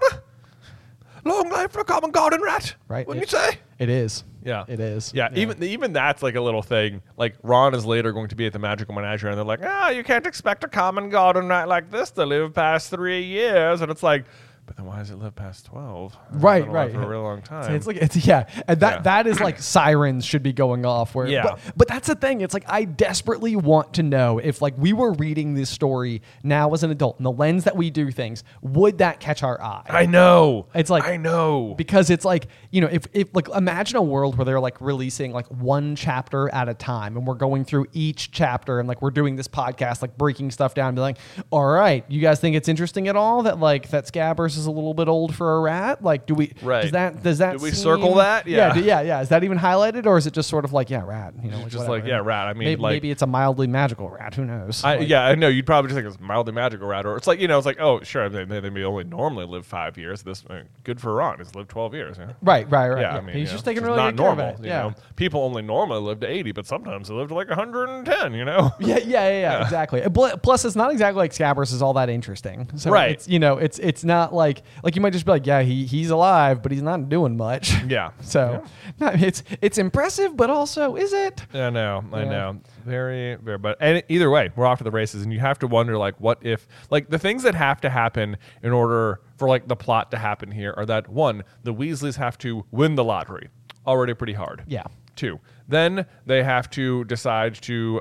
Speaker 2: Long life for a common garden rat.
Speaker 3: Right.
Speaker 2: Wouldn't you say?
Speaker 3: It is.
Speaker 2: Yeah.
Speaker 3: It is.
Speaker 2: Yeah. Even that's like a little thing. Like Ron is later going to be at the Magical Menagerie, and they're like, you can't expect a common garden rat like this to live past 3 years. And it's like, but then why does it live past 12?
Speaker 3: Right.
Speaker 2: For a really long time.
Speaker 3: It's like and that is like sirens should be going off. But that's the thing. It's like I desperately want to know if like we were reading this story now as an adult, and the lens that we do things, would that catch our eye?
Speaker 2: I know.
Speaker 3: It's like
Speaker 2: I know,
Speaker 3: because it's like, you know, if like imagine a world where they're like releasing like one chapter at a time, and we're going through each chapter, and like we're doing this podcast like breaking stuff down and be like, all right, you guys think it's interesting at all that like that Scabbers is a little bit old for a rat? Like, do we?
Speaker 2: Right.
Speaker 3: Does that?
Speaker 2: Do we circle that?
Speaker 3: Yeah. Is that even highlighted, or is it just sort of like rat? You know, like
Speaker 2: just
Speaker 3: whatever.
Speaker 2: like rat. I mean,
Speaker 3: maybe it's a mildly magical rat. Who knows?
Speaker 2: I know. You'd probably just think it's mildly magical rat, or it's like, you know, it's like, oh, sure, they may only normally live 5 years. This good for Ron. He's lived 12 years. Yeah.
Speaker 3: Right.
Speaker 2: Yeah, I mean,
Speaker 3: he's just taking
Speaker 2: it's
Speaker 3: really
Speaker 2: not
Speaker 3: good care
Speaker 2: normal.
Speaker 3: of it.
Speaker 2: You know, people only normally live to 80, but sometimes they live to like 110. You know.
Speaker 3: Yeah. Exactly. Plus, it's not exactly like Scabbers is all that interesting. So
Speaker 2: right.
Speaker 3: It's, you know, it's not like like you might just be like, yeah, he's alive, but he's not doing much.
Speaker 2: Yeah.
Speaker 3: So it's impressive, but also is it?
Speaker 2: I know. Very, very. But and either way, we're off to the races, and you have to wonder, like, what if, like, the things that have to happen in order for like the plot to happen here are that, one, the Weasleys have to win the lottery, already pretty hard.
Speaker 3: Yeah.
Speaker 2: 2, then they have to decide to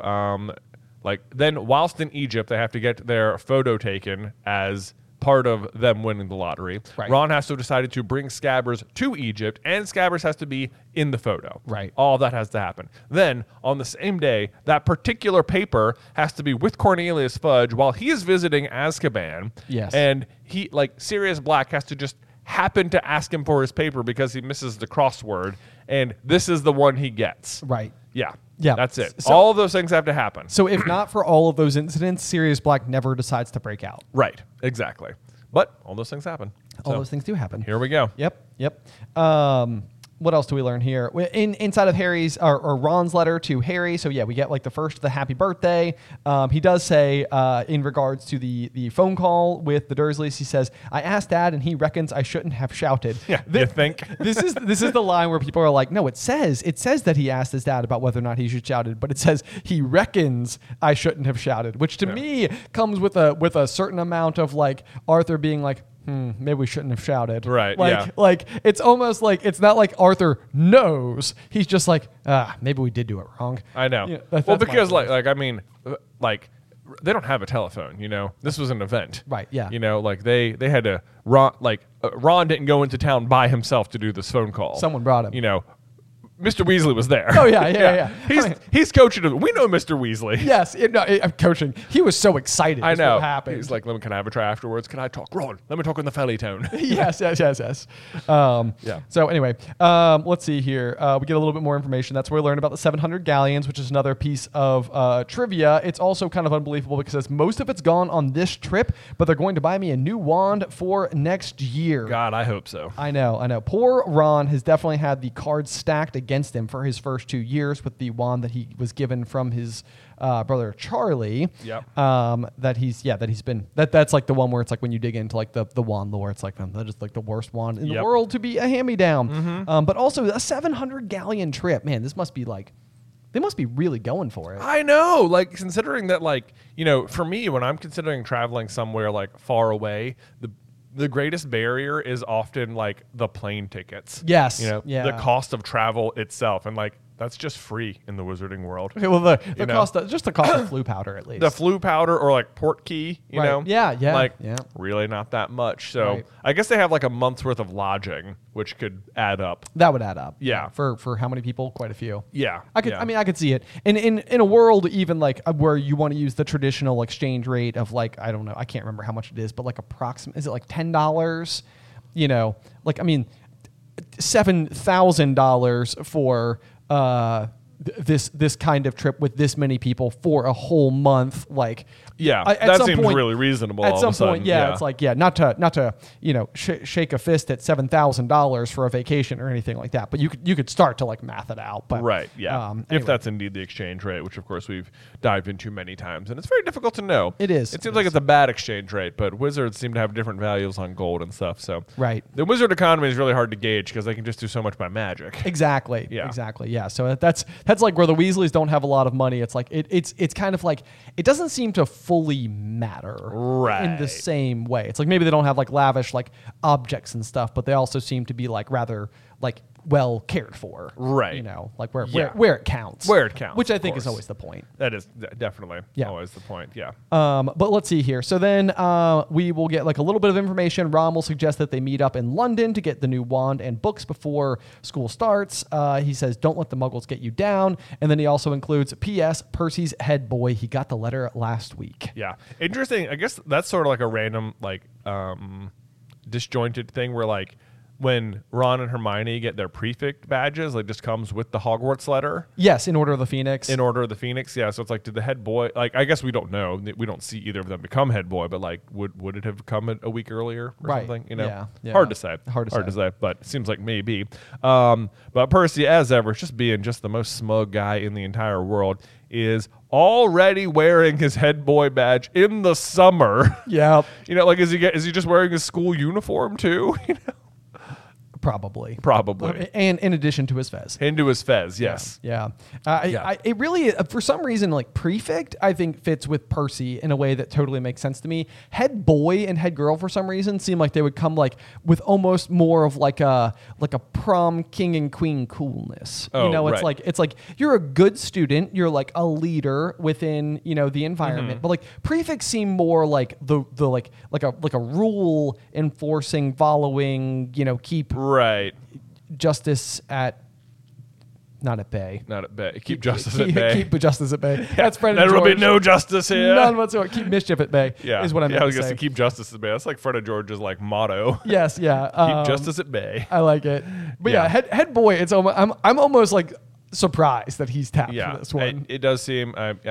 Speaker 2: then whilst in Egypt, they have to get their photo taken as part of them winning the lottery.
Speaker 3: Right.
Speaker 2: Ron has to have decided to bring Scabbers to Egypt, and Scabbers has to be in the photo.
Speaker 3: Right.
Speaker 2: All of that has to happen. Then, on the same day, that particular paper has to be with Cornelius Fudge while he is visiting Azkaban.
Speaker 3: Yes.
Speaker 2: And he, like, Sirius Black has to just happen to ask him for his paper because he misses the crossword, and this is the one he gets.
Speaker 3: Right.
Speaker 2: Yeah.
Speaker 3: Yeah.
Speaker 2: That's it.
Speaker 3: So-
Speaker 2: all of those things have to happen.
Speaker 3: So if not for all of those incidents, Sirius Black never decides to break out.
Speaker 2: Right. Exactly. But all those things happen.
Speaker 3: All
Speaker 2: So,
Speaker 3: those things do happen.
Speaker 2: Here we go.
Speaker 3: Yep. What else do we learn here? Inside of Harry's or Ron's letter to Harry. So yeah, we get like the first of the happy birthday. He does say in regards to the phone call with the Dursleys, he says, "I asked Dad, and he reckons I shouldn't have shouted."
Speaker 2: Yeah. You think?
Speaker 3: This is the line where people are like, no, it says that he asked his dad about whether or not he should shouted, but it says he reckons I shouldn't have shouted, which to me comes with a certain amount of like Arthur being like, maybe we shouldn't have shouted.
Speaker 2: Right,
Speaker 3: Like it's almost like it's not like Arthur knows. He's just like, maybe we did do it wrong.
Speaker 2: I know.
Speaker 3: Yeah,
Speaker 2: well,
Speaker 3: that's
Speaker 2: because
Speaker 3: my
Speaker 2: like I mean, like they don't have a telephone. You know, this was an event.
Speaker 3: Right, yeah.
Speaker 2: You know, like they had to Ron didn't go into town by himself to do this phone call.
Speaker 3: Someone brought him.
Speaker 2: You know, Mr. Weasley was there.
Speaker 3: Oh, yeah.
Speaker 2: He's coaching us. We know Mr. Weasley.
Speaker 3: Yes, I'm coaching. He was so excited.
Speaker 2: I
Speaker 3: That's
Speaker 2: know.
Speaker 3: What happened.
Speaker 2: He's like, can I have a try afterwards? Can I talk? Ron, let me talk in the felly tone.
Speaker 3: yes.
Speaker 2: Yeah.
Speaker 3: So anyway, let's see here. We get a little bit more information. That's where we learn about the 700 galleons, which is another piece of trivia. It's also kind of unbelievable because most of it's gone on this trip, but they're going to buy me a new wand for next year.
Speaker 2: God, I hope so.
Speaker 3: I know. Poor Ron has definitely had the cards stacked against him for his first 2 years with the wand that he was given from his brother Charlie.
Speaker 2: Yep.
Speaker 3: That's like the one where it's like when you dig into like the wand lore, it's like that is like the worst wand in the world to be a hand-me-down.
Speaker 2: Mm-hmm.
Speaker 3: But also a 700 galleon trip. Man, this must be like they must be really going for it.
Speaker 2: I know, like considering that, like, you know, for me when I'm considering traveling somewhere like far away, the greatest barrier is often like the plane tickets.
Speaker 3: Yes.
Speaker 2: You know,
Speaker 3: Yeah.
Speaker 2: the cost of travel itself, and like that's just free in the Wizarding world.
Speaker 3: Okay, well, the
Speaker 2: You know?
Speaker 3: cost just the cost of flu powder at least.
Speaker 2: The flu powder or like port key, you
Speaker 3: Right.
Speaker 2: know?
Speaker 3: Yeah.
Speaker 2: Like
Speaker 3: Yeah.
Speaker 2: really not that much. So
Speaker 3: Right.
Speaker 2: I guess they have like a month's worth of lodging, which could add up.
Speaker 3: That would add up.
Speaker 2: Yeah.
Speaker 3: For how many people? Quite a few.
Speaker 2: Yeah.
Speaker 3: I could.
Speaker 2: yeah.
Speaker 3: I mean, I could see it in a world even like where you want to use the traditional exchange rate of like I don't know. I can't remember how much it is, but like approximate. Is it like $10? You know, like I mean, $7,000 for this kind of trip with this many people for a whole month. Like,
Speaker 2: Yeah,
Speaker 3: at
Speaker 2: that
Speaker 3: some
Speaker 2: seems
Speaker 3: point-
Speaker 2: really reasonable.
Speaker 3: At
Speaker 2: all
Speaker 3: some
Speaker 2: of a sudden.
Speaker 3: point, yeah, it's like not to shake a fist at $7,000 for a vacation or anything like that. But you could start to like math it out. But
Speaker 2: right, yeah. If
Speaker 3: anyway.
Speaker 2: that's indeed the exchange rate, which of course we've dived into many times, and it's very difficult to know.
Speaker 3: It is.
Speaker 2: It seems like it's a bad exchange rate, but wizards seem to have different values on gold and stuff. So
Speaker 3: Right.
Speaker 2: the wizard economy is really hard to gauge because they can just do so much by magic.
Speaker 3: Exactly.
Speaker 2: Yeah.
Speaker 3: Exactly. Yeah. So that's like where the Weasleys don't have a lot of money. It's like it's kind of like it doesn't seem to fully matter in the
Speaker 2: Right.
Speaker 3: same way. It's like maybe they don't have like lavish like objects and stuff, but they also seem to be like rather like well cared for.
Speaker 2: Right.
Speaker 3: You know, like where
Speaker 2: Yeah.
Speaker 3: where it counts.
Speaker 2: Where it counts,
Speaker 3: Which I
Speaker 2: of
Speaker 3: think is
Speaker 2: course.
Speaker 3: always the point.
Speaker 2: That is definitely
Speaker 3: Yeah.
Speaker 2: always the point. Yeah.
Speaker 3: But let's see here. So then we will get like a little bit of information. Ron will suggest that they meet up in London to get the new wand and books before school starts. He says, don't let the muggles get you down. And then he also includes, P.S. Percy's head boy. He got the letter last week.
Speaker 2: Yeah. Interesting. I guess that's sort of like a random, like, disjointed thing where, like, when Ron and Hermione get their prefect badges, like just comes with the Hogwarts letter.
Speaker 3: Yes, in Order of the Phoenix.
Speaker 2: In Order of the Phoenix, yeah. So it's like, did the head boy, like, I guess we don't know. We don't see either of them become head boy, but like, would it have come a week earlier or something? You know,
Speaker 3: Yeah.
Speaker 2: hard to say.
Speaker 3: Hard to say.
Speaker 2: But it seems like maybe. But Percy, as ever, just being just the most smug guy in the entire world, is already wearing his head boy badge in the summer.
Speaker 3: Yeah,
Speaker 2: You know, like, is he just wearing his school uniform too? You know,
Speaker 3: probably. And in addition to his fez.
Speaker 2: into his fez, yes.
Speaker 3: Yeah.
Speaker 2: Yeah.
Speaker 3: It really, for some reason, like prefect, I think fits with Percy in a way that totally makes sense to me. Head boy and head girl, for some reason, seem like they would come like with almost more of like a prom king and queen coolness.
Speaker 2: Oh,
Speaker 3: you know,
Speaker 2: right.
Speaker 3: it's like you're a good student, you're like a leader within, you know, the environment. But like prefects seem more like the like a rule enforcing, following, you know, keep
Speaker 2: Right.
Speaker 3: justice at. Not at bay.
Speaker 2: Not at bay. Keep justice at bay.
Speaker 3: Keep justice at bay. That's Fred and
Speaker 2: There will
Speaker 3: George.
Speaker 2: be no justice here.
Speaker 3: None whatsoever. Keep mischief at bay.
Speaker 2: Yeah,
Speaker 3: is what I meant
Speaker 2: I was
Speaker 3: to
Speaker 2: gonna
Speaker 3: say.
Speaker 2: keep justice at bay. That's like Fred and George's like motto.
Speaker 3: Yes, yeah.
Speaker 2: Keep justice at bay.
Speaker 3: I like it. But
Speaker 2: Yeah.
Speaker 3: head boy. It's almost, I'm almost like surprised that he's tapped
Speaker 2: Yeah,
Speaker 3: for this one.
Speaker 2: it does seem.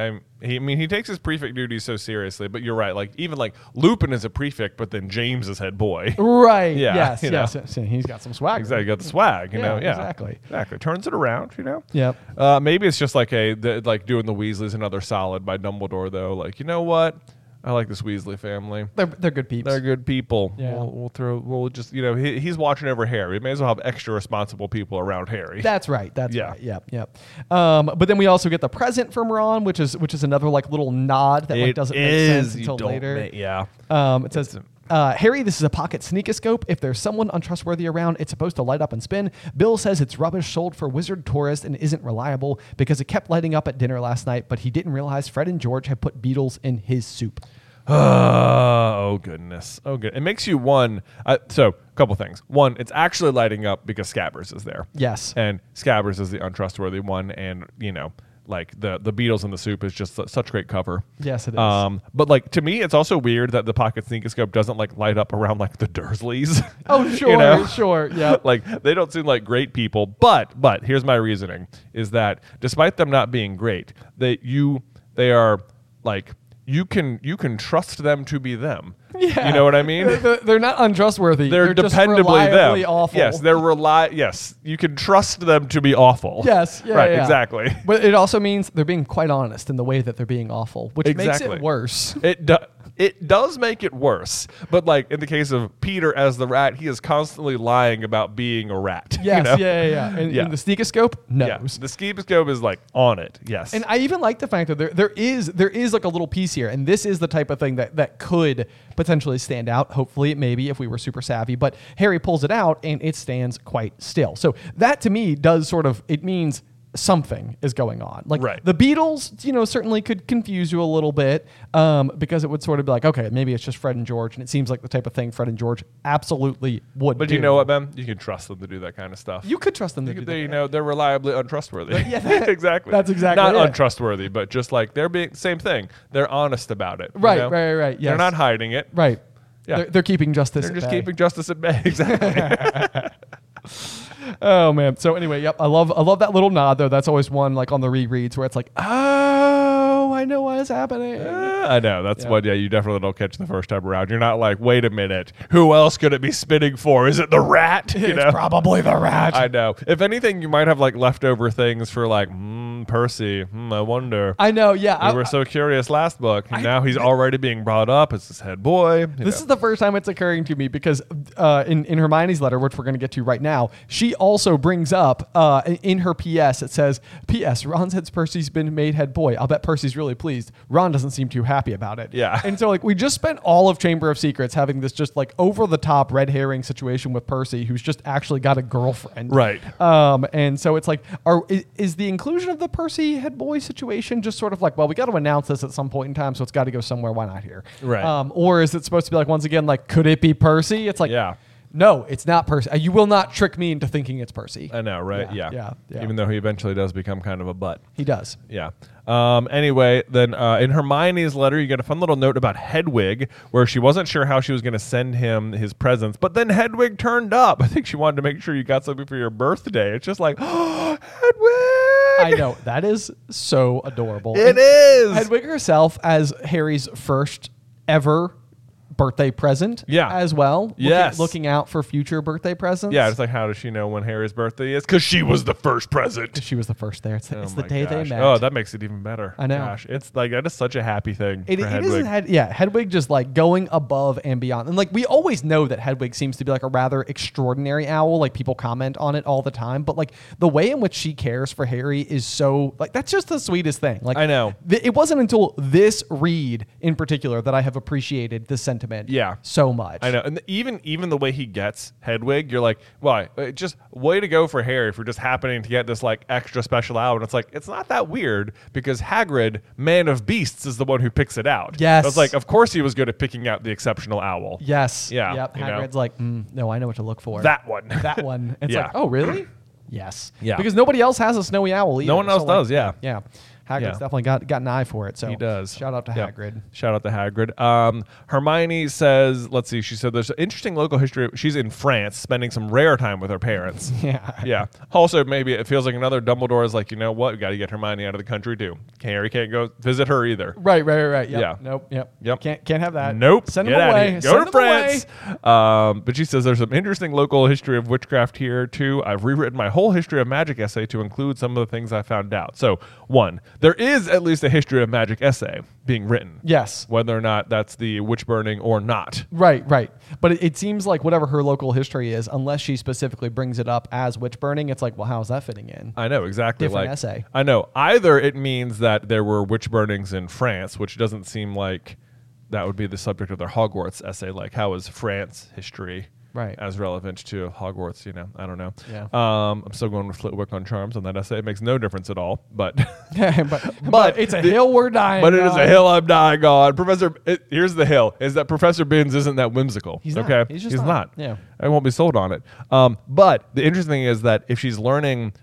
Speaker 2: He takes his prefect duties so seriously. But you're right. Like even like Lupin is a prefect, but then James is head boy.
Speaker 3: Right.
Speaker 2: Yeah,
Speaker 3: Yes.
Speaker 2: you know.
Speaker 3: Yes. So he's got some swag.
Speaker 2: Exactly, got the swag. You know. Yeah,
Speaker 3: Exactly.
Speaker 2: Turns it around. You know.
Speaker 3: Yep.
Speaker 2: Maybe it's just like like doing the Weasleys another solid by Dumbledore though. Like, you know what? I like this Weasley family.
Speaker 3: They're good peeps.
Speaker 2: They're good people.
Speaker 3: Yeah.
Speaker 2: We'll just, you know, he's watching over Harry. We may as well have extra responsible people around Harry.
Speaker 3: That's right. That's
Speaker 2: Yeah.
Speaker 3: right. Yep. But then we also get the present from Ron, which is another like little nod that like doesn't make sense until later.
Speaker 2: Yeah.
Speaker 3: It says, Harry, this is a pocket sneakoscope. If there's someone untrustworthy around, it's supposed to light up and spin. Bill says it's rubbish sold for wizard tourist and isn't reliable because it kept lighting up at dinner last night, but he didn't realize Fred and George had put beetles in his soup.
Speaker 2: Oh, goodness. Oh, good. It makes you one. So, a couple things. One, it's actually lighting up because Scabbers is there.
Speaker 3: Yes.
Speaker 2: And Scabbers is the untrustworthy one. And, you know, like the Beatles in the soup is just such great cover.
Speaker 3: Yes, it is.
Speaker 2: But like to me, it's also weird that the pocket sneakoscope doesn't like light up around like the Dursleys.
Speaker 3: Oh, sure,
Speaker 2: You know?
Speaker 3: sure, yeah.
Speaker 2: Like they don't seem like great people. But here's my reasoning: is that despite them not being great, they are like. You can trust them to be them.
Speaker 3: Yeah.
Speaker 2: You know what I mean?
Speaker 3: They're not untrustworthy.
Speaker 2: They're
Speaker 3: just
Speaker 2: dependably
Speaker 3: reliably
Speaker 2: them.
Speaker 3: awful.
Speaker 2: Yes, Yes, you can trust them to be awful.
Speaker 3: Yes, yeah,
Speaker 2: right,
Speaker 3: yeah.
Speaker 2: exactly.
Speaker 3: But it also means they're being quite honest in the way that they're being awful, which makes
Speaker 2: Exactly.
Speaker 3: it worse.
Speaker 2: It does make it worse. But like in the case of Peter as the rat, he is constantly lying about being a rat.
Speaker 3: Yes,
Speaker 2: you know?
Speaker 3: yeah. And the sneakoscope knows.
Speaker 2: Yeah, the skeepscope is like on it. Yes,
Speaker 3: And I even like the fact that there is like a little piece here, and this is the type of thing that could potentially stand out. Hopefully, maybe if we were super savvy, but Harry pulls it out and it stands quite still. So that to me does sort of, it means something is going on. Like
Speaker 2: Right.
Speaker 3: the Beatles, you know, certainly could confuse you a little bit because it would sort of be like, okay, maybe it's just Fred and George, and it seems like the type of thing Fred and George absolutely would
Speaker 2: but
Speaker 3: do.
Speaker 2: you know what, Ben? You can trust them to do that kind of stuff.
Speaker 3: You could trust them to do that.
Speaker 2: You know, they're reliably untrustworthy.
Speaker 3: Yeah,
Speaker 2: exactly.
Speaker 3: that's exactly
Speaker 2: not
Speaker 3: it.
Speaker 2: untrustworthy, but just like they're being same thing. They're honest about it. you
Speaker 3: Right,
Speaker 2: know?
Speaker 3: right. Yes.
Speaker 2: They're not hiding it.
Speaker 3: Right.
Speaker 2: Yeah.
Speaker 3: They're keeping justice.
Speaker 2: They're
Speaker 3: at
Speaker 2: just
Speaker 3: bay.
Speaker 2: keeping justice at bay. Exactly.
Speaker 3: Oh man. So anyway, yep. I love that little nod though. That's always one like on the rereads where it's like, oh, I know what is happening.
Speaker 2: I know. That's what, you definitely don't catch the first time around. You're not like, wait a minute, who else could it be spinning for? Is it the rat? You know?
Speaker 3: It's probably the rat.
Speaker 2: I know. If anything, you might have like leftover things for like, Percy. I wonder.
Speaker 3: I know. Yeah.
Speaker 2: We were so curious last book. And now he's already being brought up as his head boy.
Speaker 3: This is the first time it's occurring to me because in Hermione's letter, which we're going to get to right now, she also brings up in her PS, it says, P.S. Ron says Percy's been made head boy. I'll bet Percy's really pleased. Ron doesn't seem too happy about it.
Speaker 2: Yeah.
Speaker 3: And so like we just spent all of Chamber of Secrets having this just like over the top red herring situation with Percy, who's just actually got a girlfriend.
Speaker 2: Right.
Speaker 3: And so it's like, is the inclusion of the Percy head boy situation just sort of like, well, we got to announce this at some point in time, so it's got to go somewhere. Why not here?
Speaker 2: Right.
Speaker 3: Or is it supposed to be like, once again, like, could it be Percy? It's like,
Speaker 2: Yeah.
Speaker 3: No, it's not Percy. You will not trick me into thinking it's Percy.
Speaker 2: I know, right?
Speaker 3: Yeah.
Speaker 2: Even though he eventually does become kind of a butt.
Speaker 3: He does.
Speaker 2: Yeah. Anyway, then in Hermione's letter, you get a fun little note about Hedwig, where she wasn't sure how she was going to send him his presents, but then Hedwig turned up. I think she wanted to make sure you got something for your birthday. It's just like, oh, Hedwig!
Speaker 3: I know. That is so adorable.
Speaker 2: It is!
Speaker 3: Hedwig herself as Harry's first ever birthday present as well.
Speaker 2: Yes.
Speaker 3: Looking out for future birthday presents.
Speaker 2: Yeah, it's like, how does she know when Harry's birthday is? Because she was the first present.
Speaker 3: She was the first there. It's the
Speaker 2: my
Speaker 3: day they
Speaker 2: gosh.
Speaker 3: met.
Speaker 2: Oh, that makes it even better.
Speaker 3: I know.
Speaker 2: Gosh, it's like, that is such a happy thing
Speaker 3: It
Speaker 2: for
Speaker 3: is
Speaker 2: Hedwig.
Speaker 3: Hedwig just like going above and beyond. And like we always know that Hedwig seems to be like a rather extraordinary owl. Like people comment on it all the time. But like the way in which she cares for Harry is so like that's just the sweetest thing. Like
Speaker 2: I know.
Speaker 3: It wasn't until this read in particular that I have appreciated the sentiment so much.
Speaker 2: I know. And even the way he gets Hedwig, you're like, well, just way to go for Harry for just happening to get this like extra special owl. And it's like, it's not that weird because Hagrid, man of beasts, is the one who picks it out.
Speaker 3: Yes.
Speaker 2: So it's like, of course he was good at picking out the exceptional owl.
Speaker 3: Yes.
Speaker 2: Yeah.
Speaker 3: Yep.
Speaker 2: you know?
Speaker 3: Hagrid's like, no, I know what to look for.
Speaker 2: That one.
Speaker 3: That one. It's
Speaker 2: Yeah.
Speaker 3: like, oh, really? Yes.
Speaker 2: Yeah.
Speaker 3: Because nobody else has a snowy owl either.
Speaker 2: No one else
Speaker 3: So, like,
Speaker 2: does, yeah.
Speaker 3: Yeah. Hagrid's
Speaker 2: Yeah.
Speaker 3: definitely got an eye for it. So
Speaker 2: He does.
Speaker 3: Shout out to
Speaker 2: Yeah.
Speaker 3: Hagrid.
Speaker 2: Shout out to Hagrid. Hermione says, let's see, she said there's an interesting local history. She's in France, spending some rare time with her parents.
Speaker 3: Yeah.
Speaker 2: Yeah. Also, maybe it feels like another Dumbledore is like, you know what? We got to get Hermione out of the country too. Harry can't go visit her either.
Speaker 3: Right. Yep.
Speaker 2: Yeah.
Speaker 3: Nope.
Speaker 2: Yep.
Speaker 3: Can't have that.
Speaker 2: Nope.
Speaker 3: Send
Speaker 2: Get
Speaker 3: them
Speaker 2: outta
Speaker 3: away.
Speaker 2: here. Go
Speaker 3: Send
Speaker 2: to
Speaker 3: them away.
Speaker 2: France. But she says there's some interesting local history of witchcraft here too. I've rewritten my whole history of magic essay to include some of the things I found out. So, one, there is at least a history of magic essay being written.
Speaker 3: Yes.
Speaker 2: Whether or not that's the witch burning or not.
Speaker 3: Right. But it seems like whatever her local history is, unless she specifically brings it up as witch burning, it's like, well, how's that fitting in?
Speaker 2: I know, exactly.
Speaker 3: Different
Speaker 2: like,
Speaker 3: essay.
Speaker 2: I know. Either it means that there were witch burnings in France, which doesn't seem like that would be the subject of their Hogwarts essay. Like, how is France history as relevant to Hogwarts? You know, I don't know.
Speaker 3: Yeah.
Speaker 2: I'm still going with Flitwick on charms on that essay. It makes no difference at all. But
Speaker 3: but it's a hill we're dying
Speaker 2: But it is
Speaker 3: on.
Speaker 2: a hill I'm dying on. Here's the hill, is that Professor Binns isn't that whimsical.
Speaker 3: He's not.
Speaker 2: okay?
Speaker 3: He's just not. Yeah.
Speaker 2: I won't be sold on it. But the interesting thing is that if she's learning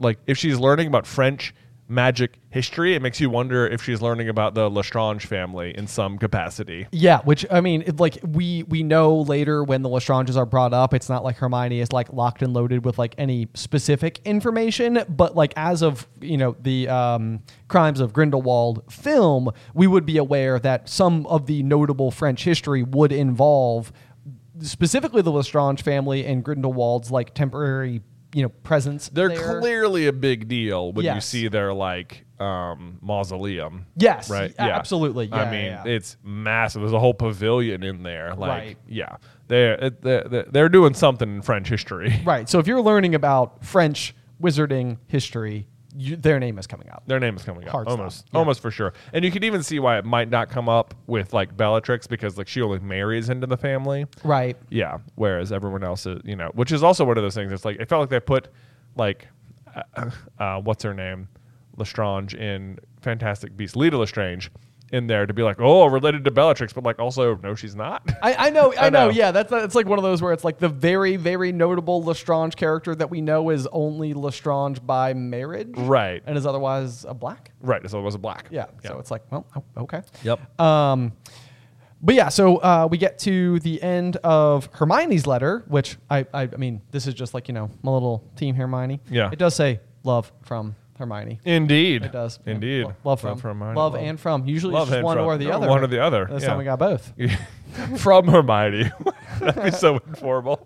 Speaker 2: about French magic history, it makes you wonder if she's learning about the Lestrange family in some capacity.
Speaker 3: Yeah, which I mean, we know later when the Lestranges are brought up, it's not like Hermione is like locked and loaded with like any specific information, but like as of the Crimes of Grindelwald film, we would be aware that some of the notable French history would involve specifically the Lestrange family and Grindelwald's like temporary presence.
Speaker 2: They're
Speaker 3: there.
Speaker 2: clearly a big deal when you
Speaker 3: Yes.
Speaker 2: see their like mausoleum.
Speaker 3: Yes,
Speaker 2: right.
Speaker 3: Absolutely. Yeah,
Speaker 2: I mean, it's massive. There's a whole pavilion in there. Like,
Speaker 3: Right.
Speaker 2: yeah, they're doing something in French history.
Speaker 3: right. So if you're learning about French wizarding history, their name is coming up.
Speaker 2: Their name is coming up.
Speaker 3: Hard
Speaker 2: almost
Speaker 3: stop. Yeah.
Speaker 2: almost for sure. And you could even see why it might not come up with like Bellatrix, because like she only marries into the family.
Speaker 3: Right.
Speaker 2: Yeah. Whereas everyone else is, which is also one of those things. It's like, it felt like they put like, what's her name? Lestrange in Fantastic Beasts, Lita Lestrange in there to be like, oh, related to Bellatrix, but like also, no, she's not.
Speaker 3: I know. Yeah, that's like one of those where it's like the very, very notable Lestrange character that we know is only Lestrange by marriage.
Speaker 2: Right.
Speaker 3: And is otherwise a black.
Speaker 2: Right. So it was a black.
Speaker 3: Yeah. So it's like, well, okay.
Speaker 2: Yep.
Speaker 3: But yeah, so we get to the end of Hermione's letter, which I mean, this is just like, my little team Hermione.
Speaker 2: Yeah.
Speaker 3: It does say love from Hermione.
Speaker 2: Indeed.
Speaker 3: It does. Yeah.
Speaker 2: Indeed.
Speaker 3: Love from
Speaker 2: Hermione.
Speaker 3: Love and from. Usually
Speaker 2: Love
Speaker 3: it's just
Speaker 2: and
Speaker 3: one
Speaker 2: from.
Speaker 3: or the
Speaker 2: No,
Speaker 3: other.
Speaker 2: one or the other.
Speaker 3: This
Speaker 2: Yeah.
Speaker 3: time we got both.
Speaker 2: From Hermione. That'd be so informal.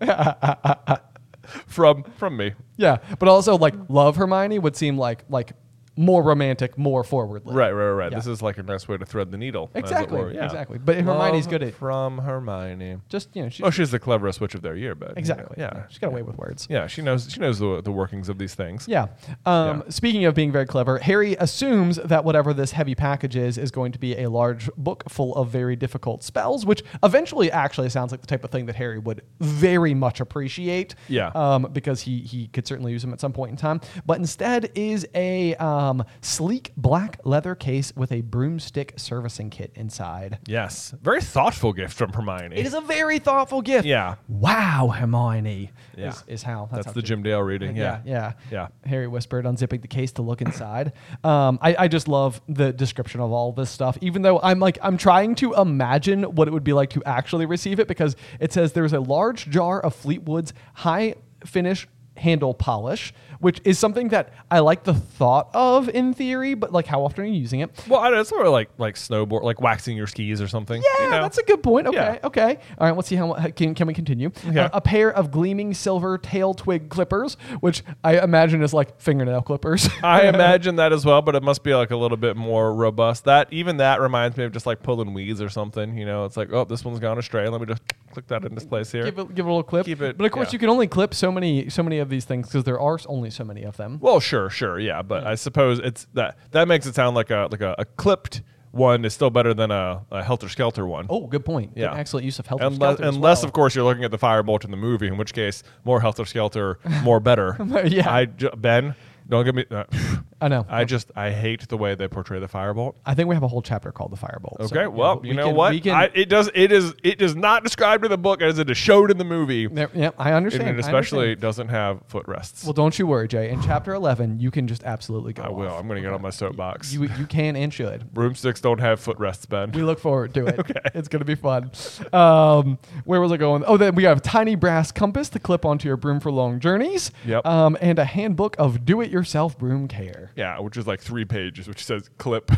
Speaker 2: From me.
Speaker 3: Yeah, but also like love Hermione would seem like more romantic, more forwardly.
Speaker 2: Right.
Speaker 3: Yeah.
Speaker 2: This is like a nice way to thread the needle. as it
Speaker 3: Exactly.
Speaker 2: were. Yeah.
Speaker 3: Exactly. But Hermione's
Speaker 2: Love
Speaker 3: good at
Speaker 2: from Hermione.
Speaker 3: just
Speaker 2: She's the cleverest witch of their year, but
Speaker 3: exactly.
Speaker 2: Yeah.
Speaker 3: She's got a way with words.
Speaker 2: Yeah, she knows the workings of these things.
Speaker 3: Yeah. Speaking of being very clever, Harry assumes that whatever this heavy package is going to be a large book full of very difficult spells, which eventually actually sounds like the type of thing that Harry would very much appreciate.
Speaker 2: Yeah.
Speaker 3: Because he could certainly use them at some point in time. But instead is a sleek black leather case with a broomstick servicing kit inside.
Speaker 2: Yes. Very thoughtful gift from Hermione.
Speaker 3: It is a very thoughtful gift.
Speaker 2: Yeah.
Speaker 3: Wow, Hermione.
Speaker 2: Yeah.
Speaker 3: Is how.
Speaker 2: That's
Speaker 3: how
Speaker 2: the
Speaker 3: she-
Speaker 2: Jim Dale reading. Yeah.
Speaker 3: Yeah. Harry whispered, unzipping the case to look inside. I just love the description of all this stuff, even though I'm trying to imagine what it would be like to actually receive it, because it says there's a large jar of Fleetwood's high finish handle polish, which is something that I like the thought of in theory, but like, how often are you using it?
Speaker 2: Well, I don't know, it's sort of like snowboard, like waxing your skis or something.
Speaker 3: Yeah,
Speaker 2: you know?
Speaker 3: that's a good point. Okay,
Speaker 2: Yeah.
Speaker 3: okay. All right, let's see how can we continue.
Speaker 2: Okay.
Speaker 3: A pair of gleaming silver tail twig clippers, which I imagine is like fingernail clippers.
Speaker 2: I imagine that as well, but it must be like a little bit more robust. That reminds me of just like pulling weeds or something. You know, it's like, oh, this one's gone astray. Let me just click that in this place here.
Speaker 3: Give it a little clip.
Speaker 2: Keep it-
Speaker 3: but of course,
Speaker 2: yeah.
Speaker 3: you can only clip so many of these things because there are only so many of them.
Speaker 2: Well, sure, yeah, but I suppose it's that makes it sound like a clipped one is still better than a Helter Skelter one.
Speaker 3: Oh, good point.
Speaker 2: Yeah.
Speaker 3: Excellent use of Helter
Speaker 2: Unless,
Speaker 3: Skelter as
Speaker 2: unless
Speaker 3: well.
Speaker 2: of course, you're looking at the Firebolt in the movie, in which case, more Helter Skelter, more better.
Speaker 3: Yeah.
Speaker 2: Ben, don't get me.
Speaker 3: I know.
Speaker 2: I hate the way they portray the Firebolt.
Speaker 3: I think we have a whole chapter called the Firebolt. so,
Speaker 2: Okay,
Speaker 3: yeah,
Speaker 2: well,
Speaker 3: but
Speaker 2: you
Speaker 3: we
Speaker 2: know
Speaker 3: can-
Speaker 2: what?
Speaker 3: we can-
Speaker 2: It is not described in the book as it is showed in the movie,
Speaker 3: yeah, I understand.
Speaker 2: and it
Speaker 3: I
Speaker 2: especially
Speaker 3: understand.
Speaker 2: doesn't have footrests.
Speaker 3: Well, don't you worry, Jay. In chapter 11, you can just absolutely go.
Speaker 2: I will.
Speaker 3: off.
Speaker 2: I'm going to get on my soapbox.
Speaker 3: You can and should.
Speaker 2: Broomsticks don't have footrests, Ben.
Speaker 3: We look forward to it. Okay. It's going to be fun. Where was I going? Oh, then we have a tiny brass compass to clip onto your broom for long journeys.
Speaker 2: Yep.
Speaker 3: And a handbook of do-it-yourself broom care.
Speaker 2: Yeah, which is like 3 pages, which says clip.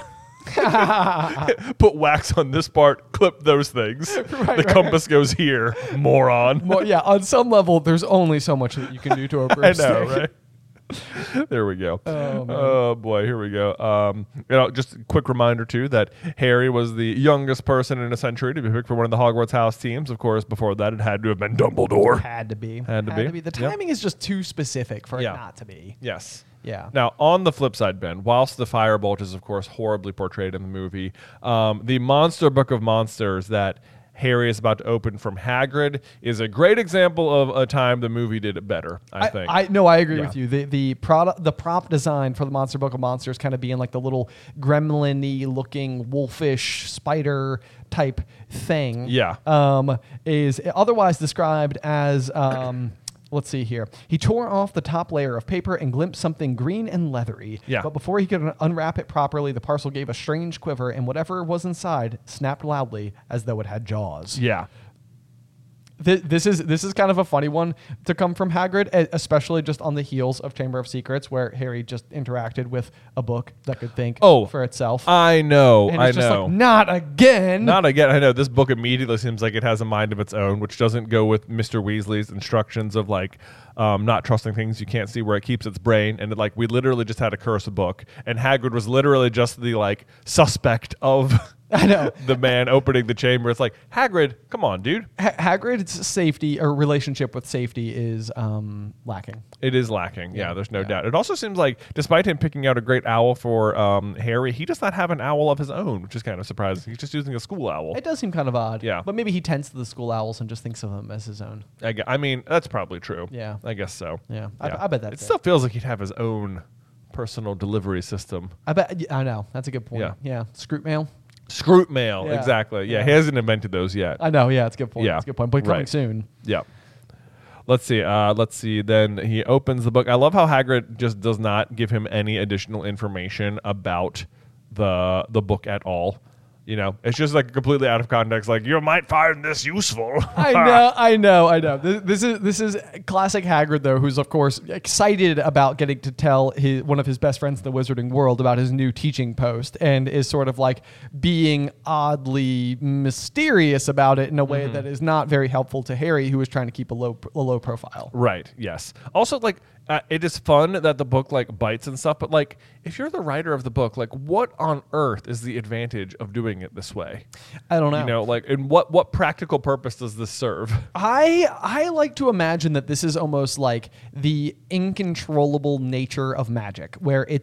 Speaker 2: Put wax on this part, clip those things. The compass goes here, moron.
Speaker 3: Well, yeah, on some level, there's only so much that you can do to a
Speaker 2: I
Speaker 3: broomstick.
Speaker 2: know, right? There we go. Oh, boy, here we go. Just a quick reminder too that Harry was the youngest person in a century to be picked for one of the Hogwarts house teams. Of course, before that, it had to have been Dumbledore.
Speaker 3: Had to be.
Speaker 2: Had to be.
Speaker 3: The
Speaker 2: Yep.
Speaker 3: timing is just too specific for
Speaker 2: Yeah.
Speaker 3: it not to be.
Speaker 2: Yes.
Speaker 3: Yeah.
Speaker 2: Now, on the flip side, Ben, whilst the Firebolt is, of course, horribly portrayed in the movie, the Monster Book of Monsters that Harry is about to open from Hagrid is a great example of a time the movie did it better, I think.
Speaker 3: I agree
Speaker 2: Yeah.
Speaker 3: with you. The prop design for the Monster Book of Monsters kind of being like the little gremlin-y looking wolfish spider type thing.
Speaker 2: Yeah.
Speaker 3: Is otherwise described as let's see here. He tore off the top layer of paper and glimpsed something green and leathery.
Speaker 2: Yeah.
Speaker 3: But before he could unwrap it properly, the parcel gave a strange quiver, and whatever was inside snapped loudly as though it had jaws.
Speaker 2: Yeah.
Speaker 3: This is kind of a funny one to come from Hagrid, especially just on the heels of Chamber of Secrets, where Harry just interacted with a book that could think for itself.
Speaker 2: I know.
Speaker 3: and
Speaker 2: I
Speaker 3: it's just
Speaker 2: know.
Speaker 3: like, not again.
Speaker 2: Not again. I know this book immediately seems like it has a mind of its own, which doesn't go with Mr. Weasley's instructions of like not trusting things you can't see where it keeps its brain. And like we literally just had a curse book, and Hagrid was literally just the like suspect of
Speaker 3: I know.
Speaker 2: the man opening the chamber. It's like, Hagrid, come on, dude.
Speaker 3: Hagrid's safety or relationship with safety is lacking.
Speaker 2: It is lacking. Yeah, there's no doubt. It also seems like, despite him picking out a great owl for Harry, he does not have an owl of his own, which is kind of surprising. He's just using a school owl.
Speaker 3: It does seem kind of odd.
Speaker 2: Yeah.
Speaker 3: But maybe he tends to the school owls and just thinks of them as his own.
Speaker 2: I mean, that's probably true.
Speaker 3: Yeah.
Speaker 2: I guess so.
Speaker 3: Yeah. I bet that's
Speaker 2: it. Still feels like he'd have his own personal delivery system.
Speaker 3: I know. That's a good point.
Speaker 2: Yeah.
Speaker 3: Yeah. Scroot mail.
Speaker 2: Scroot mail,
Speaker 3: Yeah.
Speaker 2: exactly. Yeah,
Speaker 3: Yeah.
Speaker 2: he hasn't invented those yet.
Speaker 3: I know. Yeah. It's a good point.
Speaker 2: Yeah.
Speaker 3: It's a good point. But coming
Speaker 2: Right.
Speaker 3: soon.
Speaker 2: Yeah. Let's see. Then he opens the book. I love how Hagrid just does not give him any additional information about the book at all. You know, it's just like completely out of context. Like, you might find this useful.
Speaker 3: I know. This is classic Hagrid, though, who's of course excited about getting to tell one of his best friends in the wizarding world about his new teaching post, and is sort of like being oddly mysterious about it in a way that is not very helpful to Harry, who is trying to keep a low profile.
Speaker 2: Right. Yes. Also, like, it is fun that the book like bites and stuff, but like, if you're the writer of the book, like, what on earth is the advantage of doing it this way?
Speaker 3: I don't know.
Speaker 2: You know, like, and what practical purpose does this serve?
Speaker 3: I like to imagine that this is almost like the incontrollable nature of magic, where it's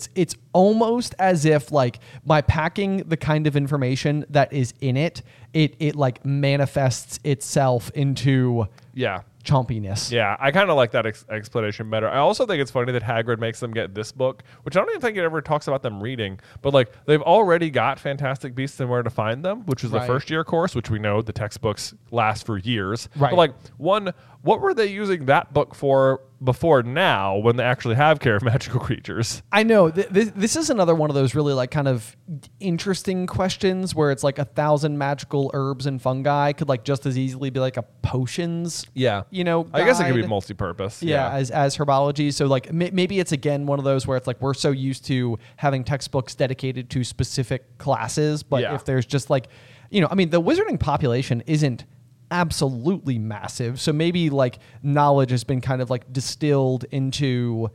Speaker 3: almost as if like by packing the kind of information that is in it, it like manifests itself into chompiness.
Speaker 2: Yeah, I kind of like that explanation better. I also think it's funny that Hagrid makes them get this book, which I don't even think it ever talks about them reading, but like they've already got Fantastic Beasts and Where to Find Them, which is the first year course, which we know the textbooks last for years.
Speaker 3: Right.
Speaker 2: But like what were they using that book for before now when they actually have Care of Magical Creatures?
Speaker 3: I know. This is another one of those really like kind of interesting questions where it's like 1,000 magical herbs and fungi could like just as easily be like a potions.
Speaker 2: Yeah.
Speaker 3: I
Speaker 2: guess it could be multi-purpose.
Speaker 3: Yeah, as herbology. So like maybe it's again one of those where it's like we're so used to having textbooks dedicated to specific classes, but if there's just like, the wizarding population isn't absolutely massive, so maybe like knowledge has been kind of like distilled into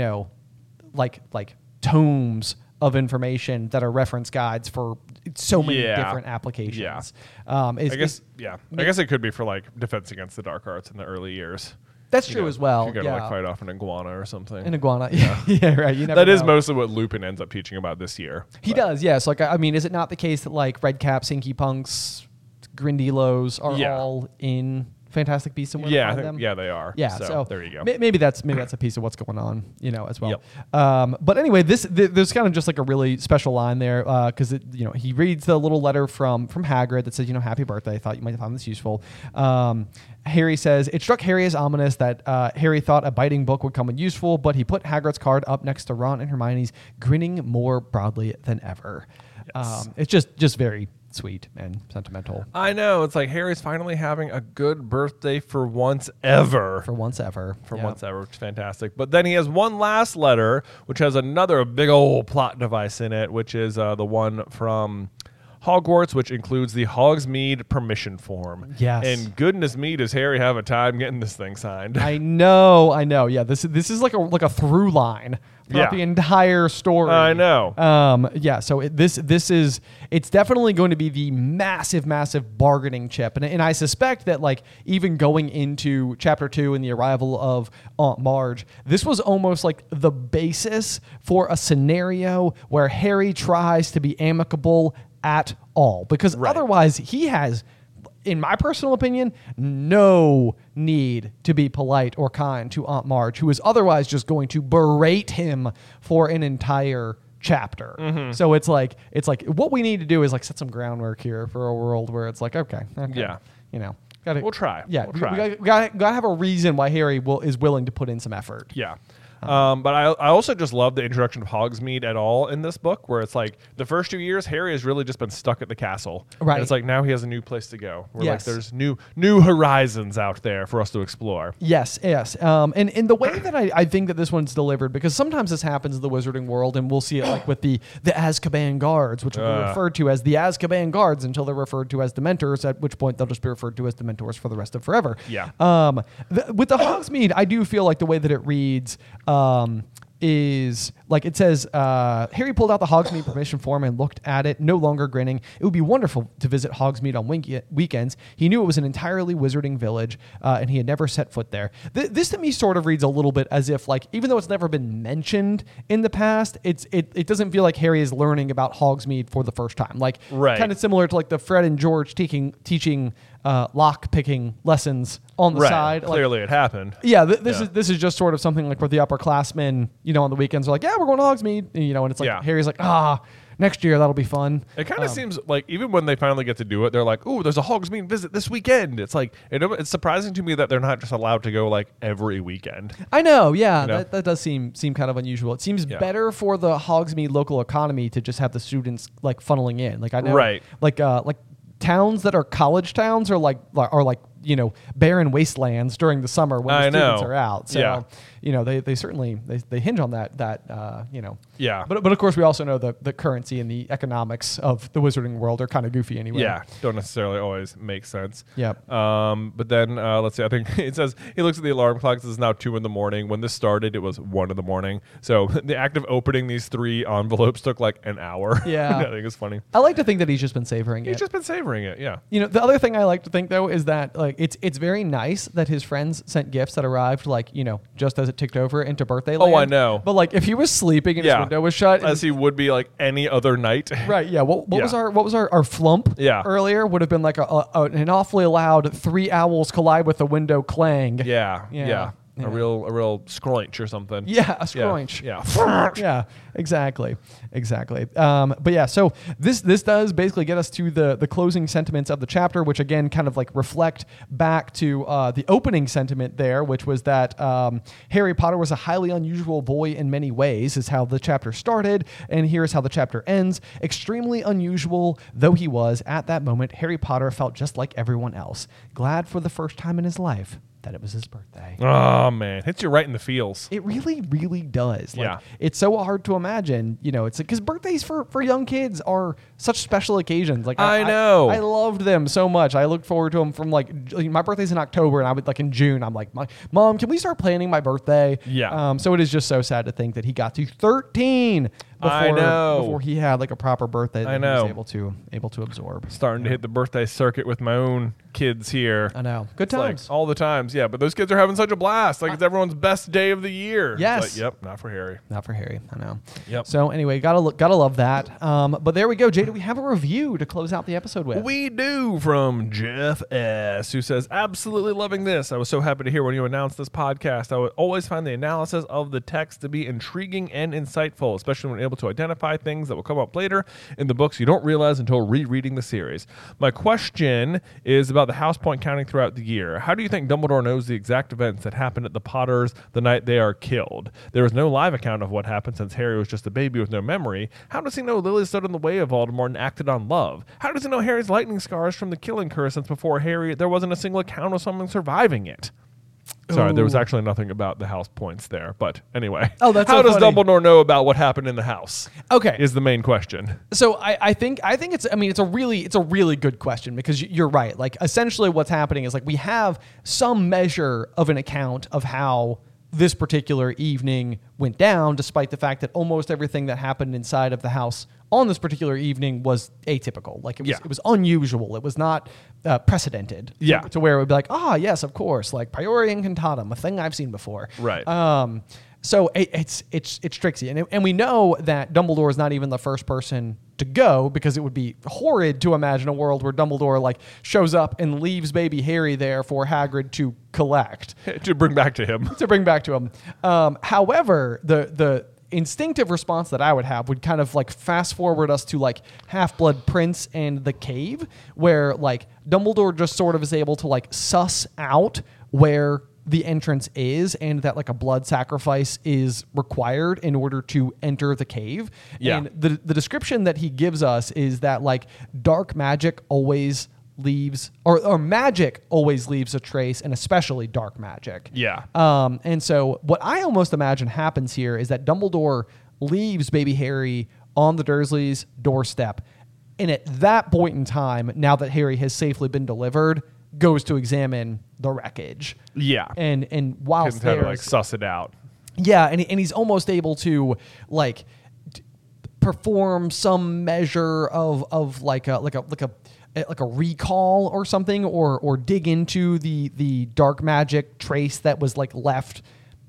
Speaker 3: like tomes of information that are reference guides for so many different applications.
Speaker 2: I guess it could be for like Defense Against the Dark Arts in the early years.
Speaker 3: That's true as well.
Speaker 2: You got to like fight off an iguana or something.
Speaker 3: An iguana, yeah, right. You never
Speaker 2: that is
Speaker 3: know.
Speaker 2: mostly what Lupin ends up teaching about this year.
Speaker 3: He does, yes. Like is it not the case that like Redcaps, Inky Punks, Grindylows are all in Fantastic Beasts and Where to Find Them?
Speaker 2: Yeah, they are.
Speaker 3: Yeah,
Speaker 2: so there you go.
Speaker 3: Maybe that's a piece of what's going on, as well. Yep. But anyway, there's kind of just like a really special line there because he reads the little letter from Hagrid that says, happy birthday. Thought you might find this useful. Harry says it struck Harry as ominous that Harry thought a biting book would come in useful, but he put Hagrid's card up next to Ron and Hermione's, grinning more broadly than ever. Yes. It's just very sweet and sentimental.
Speaker 2: I know. It's like Harry's finally having a good birthday for once ever.
Speaker 3: For once ever.
Speaker 2: Once ever, which is fantastic. But then he has one last letter, which has another big old plot device in it, which is the one from Hogwarts, which includes the Hogsmeade permission form.
Speaker 3: Yes.
Speaker 2: And goodness me, does Harry have a time getting this thing signed?
Speaker 3: I know. Yeah, this is like a through line throughout the entire story.
Speaker 2: I know.
Speaker 3: So it's definitely going to be the massive bargaining chip. And I suspect that like even going into chapter 2 and the arrival of Aunt Marge, this was almost like the basis for a scenario where Harry tries to be amicable at all, because otherwise he has, in my personal opinion, no need to be polite or kind to Aunt Marge, who is otherwise just going to berate him for an entire chapter. Mm-hmm. So it's like what we need to do is like set some groundwork here for a world where it's like okay,
Speaker 2: we'll try.
Speaker 3: Yeah,
Speaker 2: we'll try.
Speaker 3: We gotta have a reason why Harry is willing to put in some effort.
Speaker 2: Yeah. But I also just love the introduction of Hogsmeade at all in this book, where it's like the first 2 years, Harry has really just been stuck at the castle.
Speaker 3: Right.
Speaker 2: And it's like now he has a new place to go. Where like there's new horizons out there for us to explore.
Speaker 3: Yes. And in the way that I think that this one's delivered, because sometimes this happens in the wizarding world, and we'll see it like with the Azkaban guards, which will be referred to as the Azkaban guards until they're referred to as Dementors, at which point they'll just be referred to as Dementors for the rest of forever.
Speaker 2: Yeah.
Speaker 3: With the Hogsmeade, I do feel like the way that it reads is like it says, Harry pulled out the Hogsmeade permission form and looked at it, no longer grinning. It would be wonderful to visit Hogsmeade on weekends. He knew it was an entirely wizarding village, and he had never set foot there. This to me sort of reads a little bit as if, like, even though it's never been mentioned in the past, it doesn't feel like Harry is learning about Hogsmeade for the first time. Like, kind of similar to like the Fred and George teaching lock picking lessons on the side.
Speaker 2: Clearly it happened.
Speaker 3: Yeah, this is just sort of something like where the upperclassmen, on the weekends are like, yeah, we're going to Hogsmeade, and it's like Harry's like, next year that'll be fun.
Speaker 2: It kind of seems like even when they finally get to do it, they're like, "Ooh, there's a Hogsmeade visit this weekend." It's like it's surprising to me that they're not just allowed to go like every weekend.
Speaker 3: I know, yeah, that does seem kind of unusual. It seems better for the Hogsmeade local economy to just have the students like funneling in. Like I know, like towns that are college towns are like barren wastelands during the summer when the students are out. So they certainly they hinge on that.
Speaker 2: Yeah.
Speaker 3: But of course we also know the currency and the economics of the wizarding world are kind of goofy anyway.
Speaker 2: Yeah, don't necessarily always make sense.
Speaker 3: Yep.
Speaker 2: But then let's see. I think it says he looks at the alarm clock. It's now 2 a.m. When this started, it was 1 a.m. So the act of opening these 3 envelopes took like an hour.
Speaker 3: Yeah.
Speaker 2: I think it's funny.
Speaker 3: I like to think that he's just been savoring it.
Speaker 2: He's just been savoring it. Yeah.
Speaker 3: The other thing I like to think though is that like it's very nice that his friends sent gifts that arrived like, just as it ticked over into birthday land.
Speaker 2: Oh, I know.
Speaker 3: But like if he was sleeping and his window was shut,
Speaker 2: as he would be like any other night.
Speaker 3: right? Yeah. What was our flump?
Speaker 2: Yeah.
Speaker 3: Earlier would have been like an awfully loud 3 owls collide with a window clang.
Speaker 2: Yeah. A real scrunch or something.
Speaker 3: Yeah, a scrunch.
Speaker 2: Yeah.
Speaker 3: Yeah, exactly. But yeah, so this does basically get us to the closing sentiments of the chapter, which again kind of like reflect back to the opening sentiment there, which was that Harry Potter was a highly unusual boy in many ways, is how the chapter started, and here's how the chapter ends. Extremely unusual though he was at that moment, Harry Potter felt just like everyone else, glad for the first time in his life that it was his birthday.
Speaker 2: Oh man, hits you right in the feels.
Speaker 3: It really, really does. Like,
Speaker 2: Yeah.
Speaker 3: It's so hard to imagine, it's because birthdays for young kids are such special occasions. Like
Speaker 2: I know.
Speaker 3: I loved them so much. I looked forward to them from like my birthday's in October, and I would like in June. I'm like, Mom, can we start planning my birthday?
Speaker 2: Yeah.
Speaker 3: So it is just so sad to think that he got to 13 before he had like a proper birthday that
Speaker 2: I know.
Speaker 3: he was able to absorb.
Speaker 2: Starting to hit the birthday circuit with my own kids here.
Speaker 3: I know. Good
Speaker 2: It's like
Speaker 3: times.
Speaker 2: all the times, yeah. But those kids are having such a blast. Like it's everyone's best day of the year. It's
Speaker 3: Yes.
Speaker 2: like, yep, not for Harry.
Speaker 3: Not for Harry, I know.
Speaker 2: Yep.
Speaker 3: So anyway, gotta love that. But there we go, Jada. We have a review to close out the episode with.
Speaker 2: We do, from Jeff S., who says, absolutely loving this. I was so happy to hear when you announced this podcast. I would always find the analysis of the text to be intriguing and insightful, especially when able to identify things that will come up later in the books you don't realize until rereading the series. My question is about the house point counting throughout the year. How do you think Dumbledore knows the exact events that happened at the Potters the night they are killed? There is no live account of what happened since Harry was just a baby with no memory. How does he know Lily stood in the way of Voldemort and acted on love? How does he know Harry's lightning scars from the killing curse since before Harry there wasn't a single account of someone surviving it? Sorry, there was actually nothing about the house points there. But anyway,
Speaker 3: Oh, that's
Speaker 2: how
Speaker 3: so
Speaker 2: does
Speaker 3: funny.
Speaker 2: Dumbledore know about what happened in the house?
Speaker 3: Okay.
Speaker 2: Is the main question.
Speaker 3: So I think it's a really good question, because you're right. Like essentially what's happening is like we have some measure of an account of how this particular evening went down, despite the fact that almost everything that happened inside of the house on this particular evening was atypical. Like it was unusual. It was not precedented.
Speaker 2: Yeah.
Speaker 3: To where it would be like, yes, of course, like Priori Incantatem, a thing I've seen before.
Speaker 2: Right.
Speaker 3: So it's tricky, and we know that Dumbledore is not even the first person to go, because it would be horrid to imagine a world where Dumbledore like shows up and leaves baby Harry there for Hagrid to collect.
Speaker 2: To bring back to him.
Speaker 3: However, the instinctive response that I would have would kind of like fast forward us to like Half-Blood Prince and the cave, where like Dumbledore just sort of is able to like suss out where the entrance is, and that like a blood sacrifice is required in order to enter the cave.
Speaker 2: Yeah.
Speaker 3: And the description that he gives us is that like dark magic always leaves, or magic always leaves a trace, and especially dark magic.
Speaker 2: Yeah.
Speaker 3: And so what I almost imagine happens here is that Dumbledore leaves baby Harry on the Dursleys' doorstep, and at that point in time, now that Harry has safely been delivered, goes to examine the wreckage.
Speaker 2: Yeah.
Speaker 3: And whilst
Speaker 2: Can kind of
Speaker 3: there's
Speaker 2: like suss it out.
Speaker 3: yeah, and he's almost able to like perform some measure of like a recall or something, or dig into the dark magic trace that was like left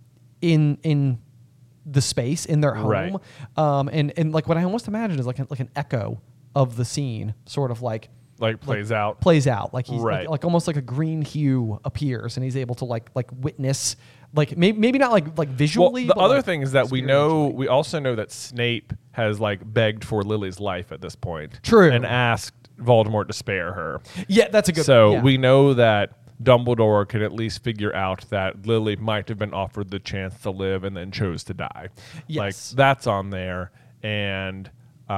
Speaker 3: in the space in their home.
Speaker 2: Right.
Speaker 3: And like what I almost imagine is like an echo of the scene, sort of like
Speaker 2: Plays out.
Speaker 3: like he's
Speaker 2: Right.
Speaker 3: like almost like a green hue appears, and he's able to like witness, like maybe not like
Speaker 2: Well,
Speaker 3: visually.
Speaker 2: the
Speaker 3: but
Speaker 2: other
Speaker 3: like
Speaker 2: thing is that we also know that Snape has like begged for Lily's life at this point.
Speaker 3: True.
Speaker 2: And asked Voldemort to spare her.
Speaker 3: yeah, that's a good.
Speaker 2: So
Speaker 3: yeah.
Speaker 2: we know that Dumbledore can at least figure out that Lily might have been offered the chance to live and then chose to die.
Speaker 3: Yes.
Speaker 2: Like that's on there. And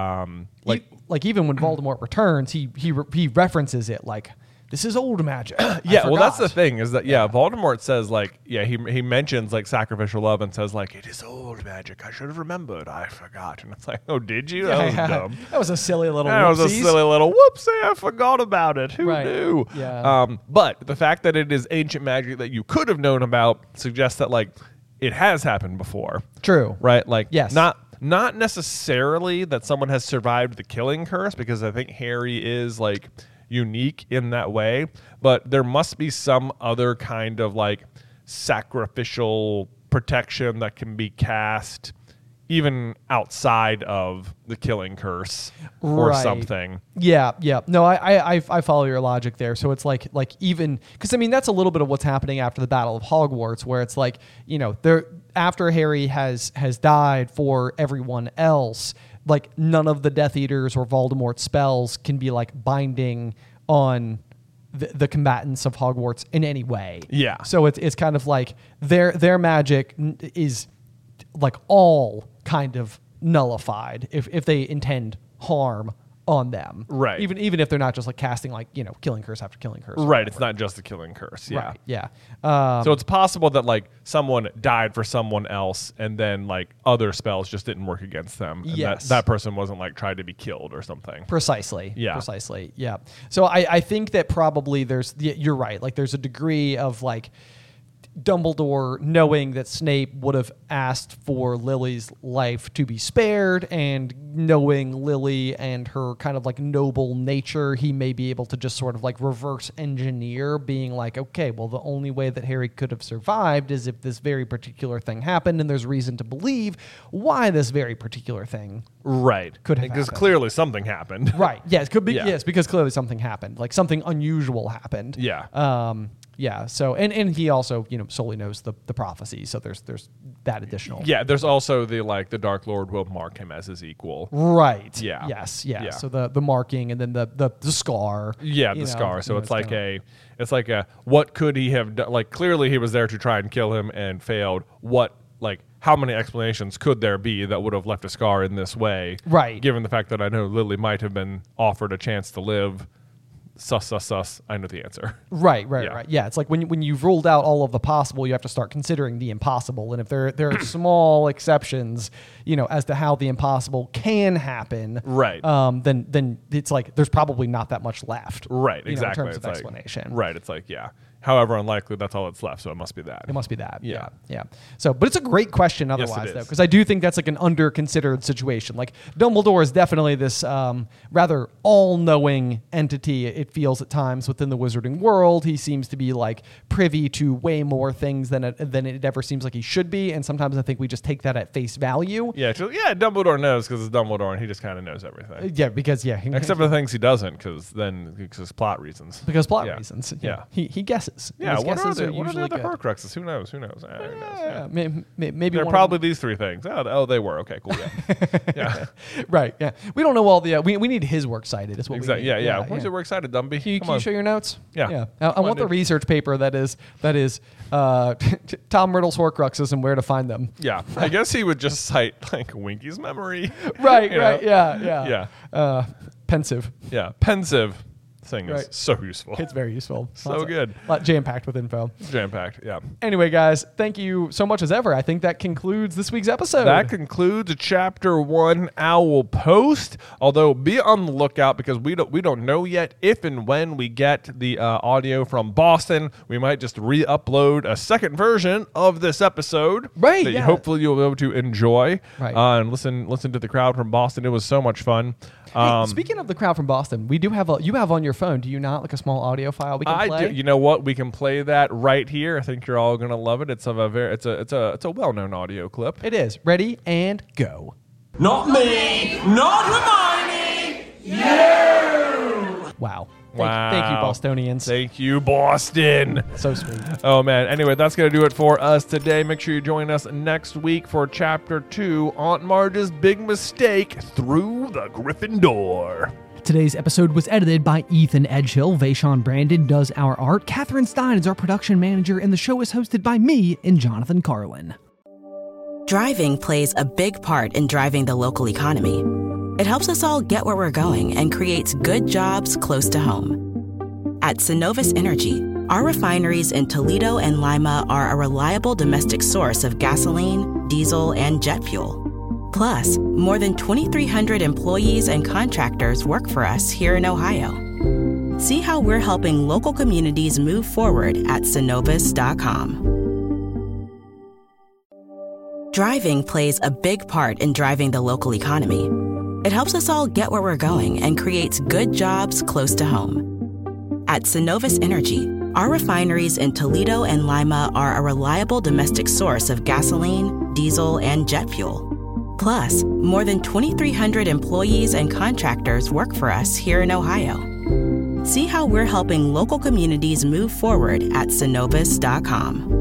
Speaker 3: like even when Voldemort returns, he references it like, this is old magic.
Speaker 2: yeah, well, that's the
Speaker 3: forgot.
Speaker 2: thing is that Voldemort says like he mentions like sacrificial love and says like, it is old magic. I should have remembered. I forgot. And it's like, oh, did you? That was dumb.
Speaker 3: That was a silly little.
Speaker 2: That was a
Speaker 3: whoopsies.
Speaker 2: silly little whoopsie. I forgot about it. Who
Speaker 3: Right.
Speaker 2: knew?
Speaker 3: Yeah.
Speaker 2: But the fact that it is ancient magic that you could have known about suggests that like it has happened before.
Speaker 3: True.
Speaker 2: Right? Like
Speaker 3: Yes.
Speaker 2: Not necessarily that someone has survived the killing curse, because I think Harry is like unique in that way, but there must be some other kind of like sacrificial protection that can be cast even outside of the killing curse or something.
Speaker 3: Yeah. No, I follow your logic there. So it's like even because I mean that's a little bit of what's happening after the Battle of Hogwarts, where it's like, you know, there after Harry has died for everyone else, like none of the Death Eaters or Voldemort's spells can be like binding on the combatants of Hogwarts in any way.
Speaker 2: Yeah.
Speaker 3: So it's kind of like their magic is like all kind of nullified if they intend harm on them.
Speaker 2: Right.
Speaker 3: Even if they're not just like casting like, you know, killing curse after killing curse.
Speaker 2: Right. It's not just the killing curse. Yeah.
Speaker 3: Right. Yeah.
Speaker 2: So it's possible that like someone died for someone else and then like other spells just didn't work against them. And
Speaker 3: Yes.
Speaker 2: that person wasn't like tried to be killed or something.
Speaker 3: Precisely.
Speaker 2: Yeah.
Speaker 3: Precisely. Yeah. So I think that probably you're right. Like there's a degree of like Dumbledore knowing that Snape would have asked for Lily's life to be spared, and knowing Lily and her kind of like noble nature, he may be able to just sort of like reverse engineer, being like, okay, well, the only way that Harry could have survived is if this very particular thing happened, and there's reason to believe why this very particular thing
Speaker 2: Right.
Speaker 3: could have
Speaker 2: Because
Speaker 3: happened.
Speaker 2: clearly something happened.
Speaker 3: Right. Yes. Could be.
Speaker 2: Yeah.
Speaker 3: Yes, because clearly something happened. Like something unusual happened.
Speaker 2: Yeah.
Speaker 3: Yeah. So and he also, you know, solely knows the prophecy. So there's that additional.
Speaker 2: Yeah. There's also the Dark Lord will mark him as his equal.
Speaker 3: Right.
Speaker 2: Yeah.
Speaker 3: Yes. Yeah.
Speaker 2: Yeah.
Speaker 3: So the marking and then the scar.
Speaker 2: Yeah,
Speaker 3: you
Speaker 2: the
Speaker 3: know,
Speaker 2: scar. So
Speaker 3: you know,
Speaker 2: it's like
Speaker 3: kinda-
Speaker 2: what could he have done? Like clearly he was there to try and kill him and failed. How many explanations could there be that would have left a scar in this way?
Speaker 3: Right.
Speaker 2: Given the fact that I know Lily might have been offered a chance to live. Sus. I know the answer.
Speaker 3: Right.
Speaker 2: Yeah.
Speaker 3: Yeah. It's like when you've ruled out all of the possible, you have to start considering the impossible. And if there are small exceptions, you know, as to how the impossible can happen,
Speaker 2: Right.
Speaker 3: Then it's like there's probably not that much left.
Speaker 2: Right.
Speaker 3: you know,
Speaker 2: Exactly.
Speaker 3: in terms of
Speaker 2: It's
Speaker 3: explanation.
Speaker 2: Right. It's like, yeah. However unlikely, that's all that's left. So it must be that.
Speaker 3: It must be that.
Speaker 2: Yeah.
Speaker 3: Yeah. So, but it's a great question
Speaker 2: it
Speaker 3: otherwise, though,
Speaker 2: is.
Speaker 3: because I do think that's like an under-considered situation. Like Dumbledore is definitely this rather all-knowing entity, it feels at times, within the wizarding world. He seems to be like privy to way more things than it ever seems like he should be. And sometimes I think we just take that at face value.
Speaker 2: Yeah. Dumbledore knows because it's Dumbledore and he just kind of knows everything.
Speaker 3: Yeah, because
Speaker 2: Except for the things he doesn't, because plot reasons.
Speaker 3: because plot
Speaker 2: Yeah.
Speaker 3: reasons.
Speaker 2: Yeah.
Speaker 3: He guesses.
Speaker 2: Yeah,
Speaker 3: His
Speaker 2: what are
Speaker 3: guesses
Speaker 2: the
Speaker 3: usually
Speaker 2: other
Speaker 3: good.
Speaker 2: Horcruxes? Who knows? Who knows?
Speaker 3: Yeah, maybe
Speaker 2: They're
Speaker 3: one
Speaker 2: probably
Speaker 3: of them.
Speaker 2: these three things. Oh, they were. Okay, cool. Yeah. Yeah.
Speaker 3: Right. Yeah, we don't know all the. We need his work cited. Is what
Speaker 2: Exactly.
Speaker 3: we need.
Speaker 2: Yeah. Where's your works cited, Dumby?
Speaker 3: Can you show your notes?
Speaker 2: Yeah.
Speaker 3: I
Speaker 2: Come on,
Speaker 3: want the
Speaker 2: dude.
Speaker 3: research paper that is Tom Riddle's Horcruxes and where to find them.
Speaker 2: Yeah. I guess he would just cite like Winky's memory.
Speaker 3: Right.
Speaker 2: You know?
Speaker 3: Right. Yeah. Pensive.
Speaker 2: Yeah. Pensive thing is
Speaker 3: Right.
Speaker 2: so useful.
Speaker 3: It's very useful.
Speaker 2: So good.
Speaker 3: Jam packed with info.
Speaker 2: Jam packed. Yeah.
Speaker 3: Anyway, guys, thank you so much as ever. I think that concludes this week's episode.
Speaker 2: That concludes Chapter 1 Owl Post. Although be on the lookout because we don't know yet if and when we get the audio from Boston. We might just re-upload a second version of this episode,
Speaker 3: Right,
Speaker 2: That
Speaker 3: yeah.
Speaker 2: hopefully you'll be able to enjoy,
Speaker 3: Right.
Speaker 2: And listen to the crowd from Boston. It was so much fun.
Speaker 3: Hey, speaking of the crowd from Boston, we do have you have on your phone, do you not, like a small audio file we can play?
Speaker 2: I do. You know what? We can play that right here. I think you're all gonna love it. It's a well-known audio clip.
Speaker 3: It is. Ready and go.
Speaker 5: Not me! Not Hermione!
Speaker 3: Wow.
Speaker 2: Wow.
Speaker 3: Thank you, Bostonians.
Speaker 2: Thank you, Boston.
Speaker 3: So sweet.
Speaker 2: Oh, man. Anyway, that's going to do it for us today. Make sure you join us next week for Chapter 2, Aunt Marge's Big Mistake Through the Gryffindor.
Speaker 4: Today's episode was edited by Ethan Edgehill. Vaishon Brandon does our art. Catherine Stein is our production manager, and the show is hosted by me and Jonathan Carlin.
Speaker 1: Driving plays a big part in driving the local economy. It helps us all get where we're going and creates good jobs close to home. At Synovus Energy, our refineries in Toledo and Lima are a reliable domestic source of gasoline, diesel, and jet fuel. Plus, more than 2,300 employees and contractors work for us here in Ohio. See how we're helping local communities move forward at Synovus.com. Driving plays a big part in driving the local economy. It helps us all get where we're going and creates good jobs close to home. At Synovus Energy, our refineries in Toledo and Lima are a reliable domestic source of gasoline, diesel, and jet fuel. Plus, more than 2,300 employees and contractors work for us here in Ohio. See how we're helping local communities move forward at Synovus.com.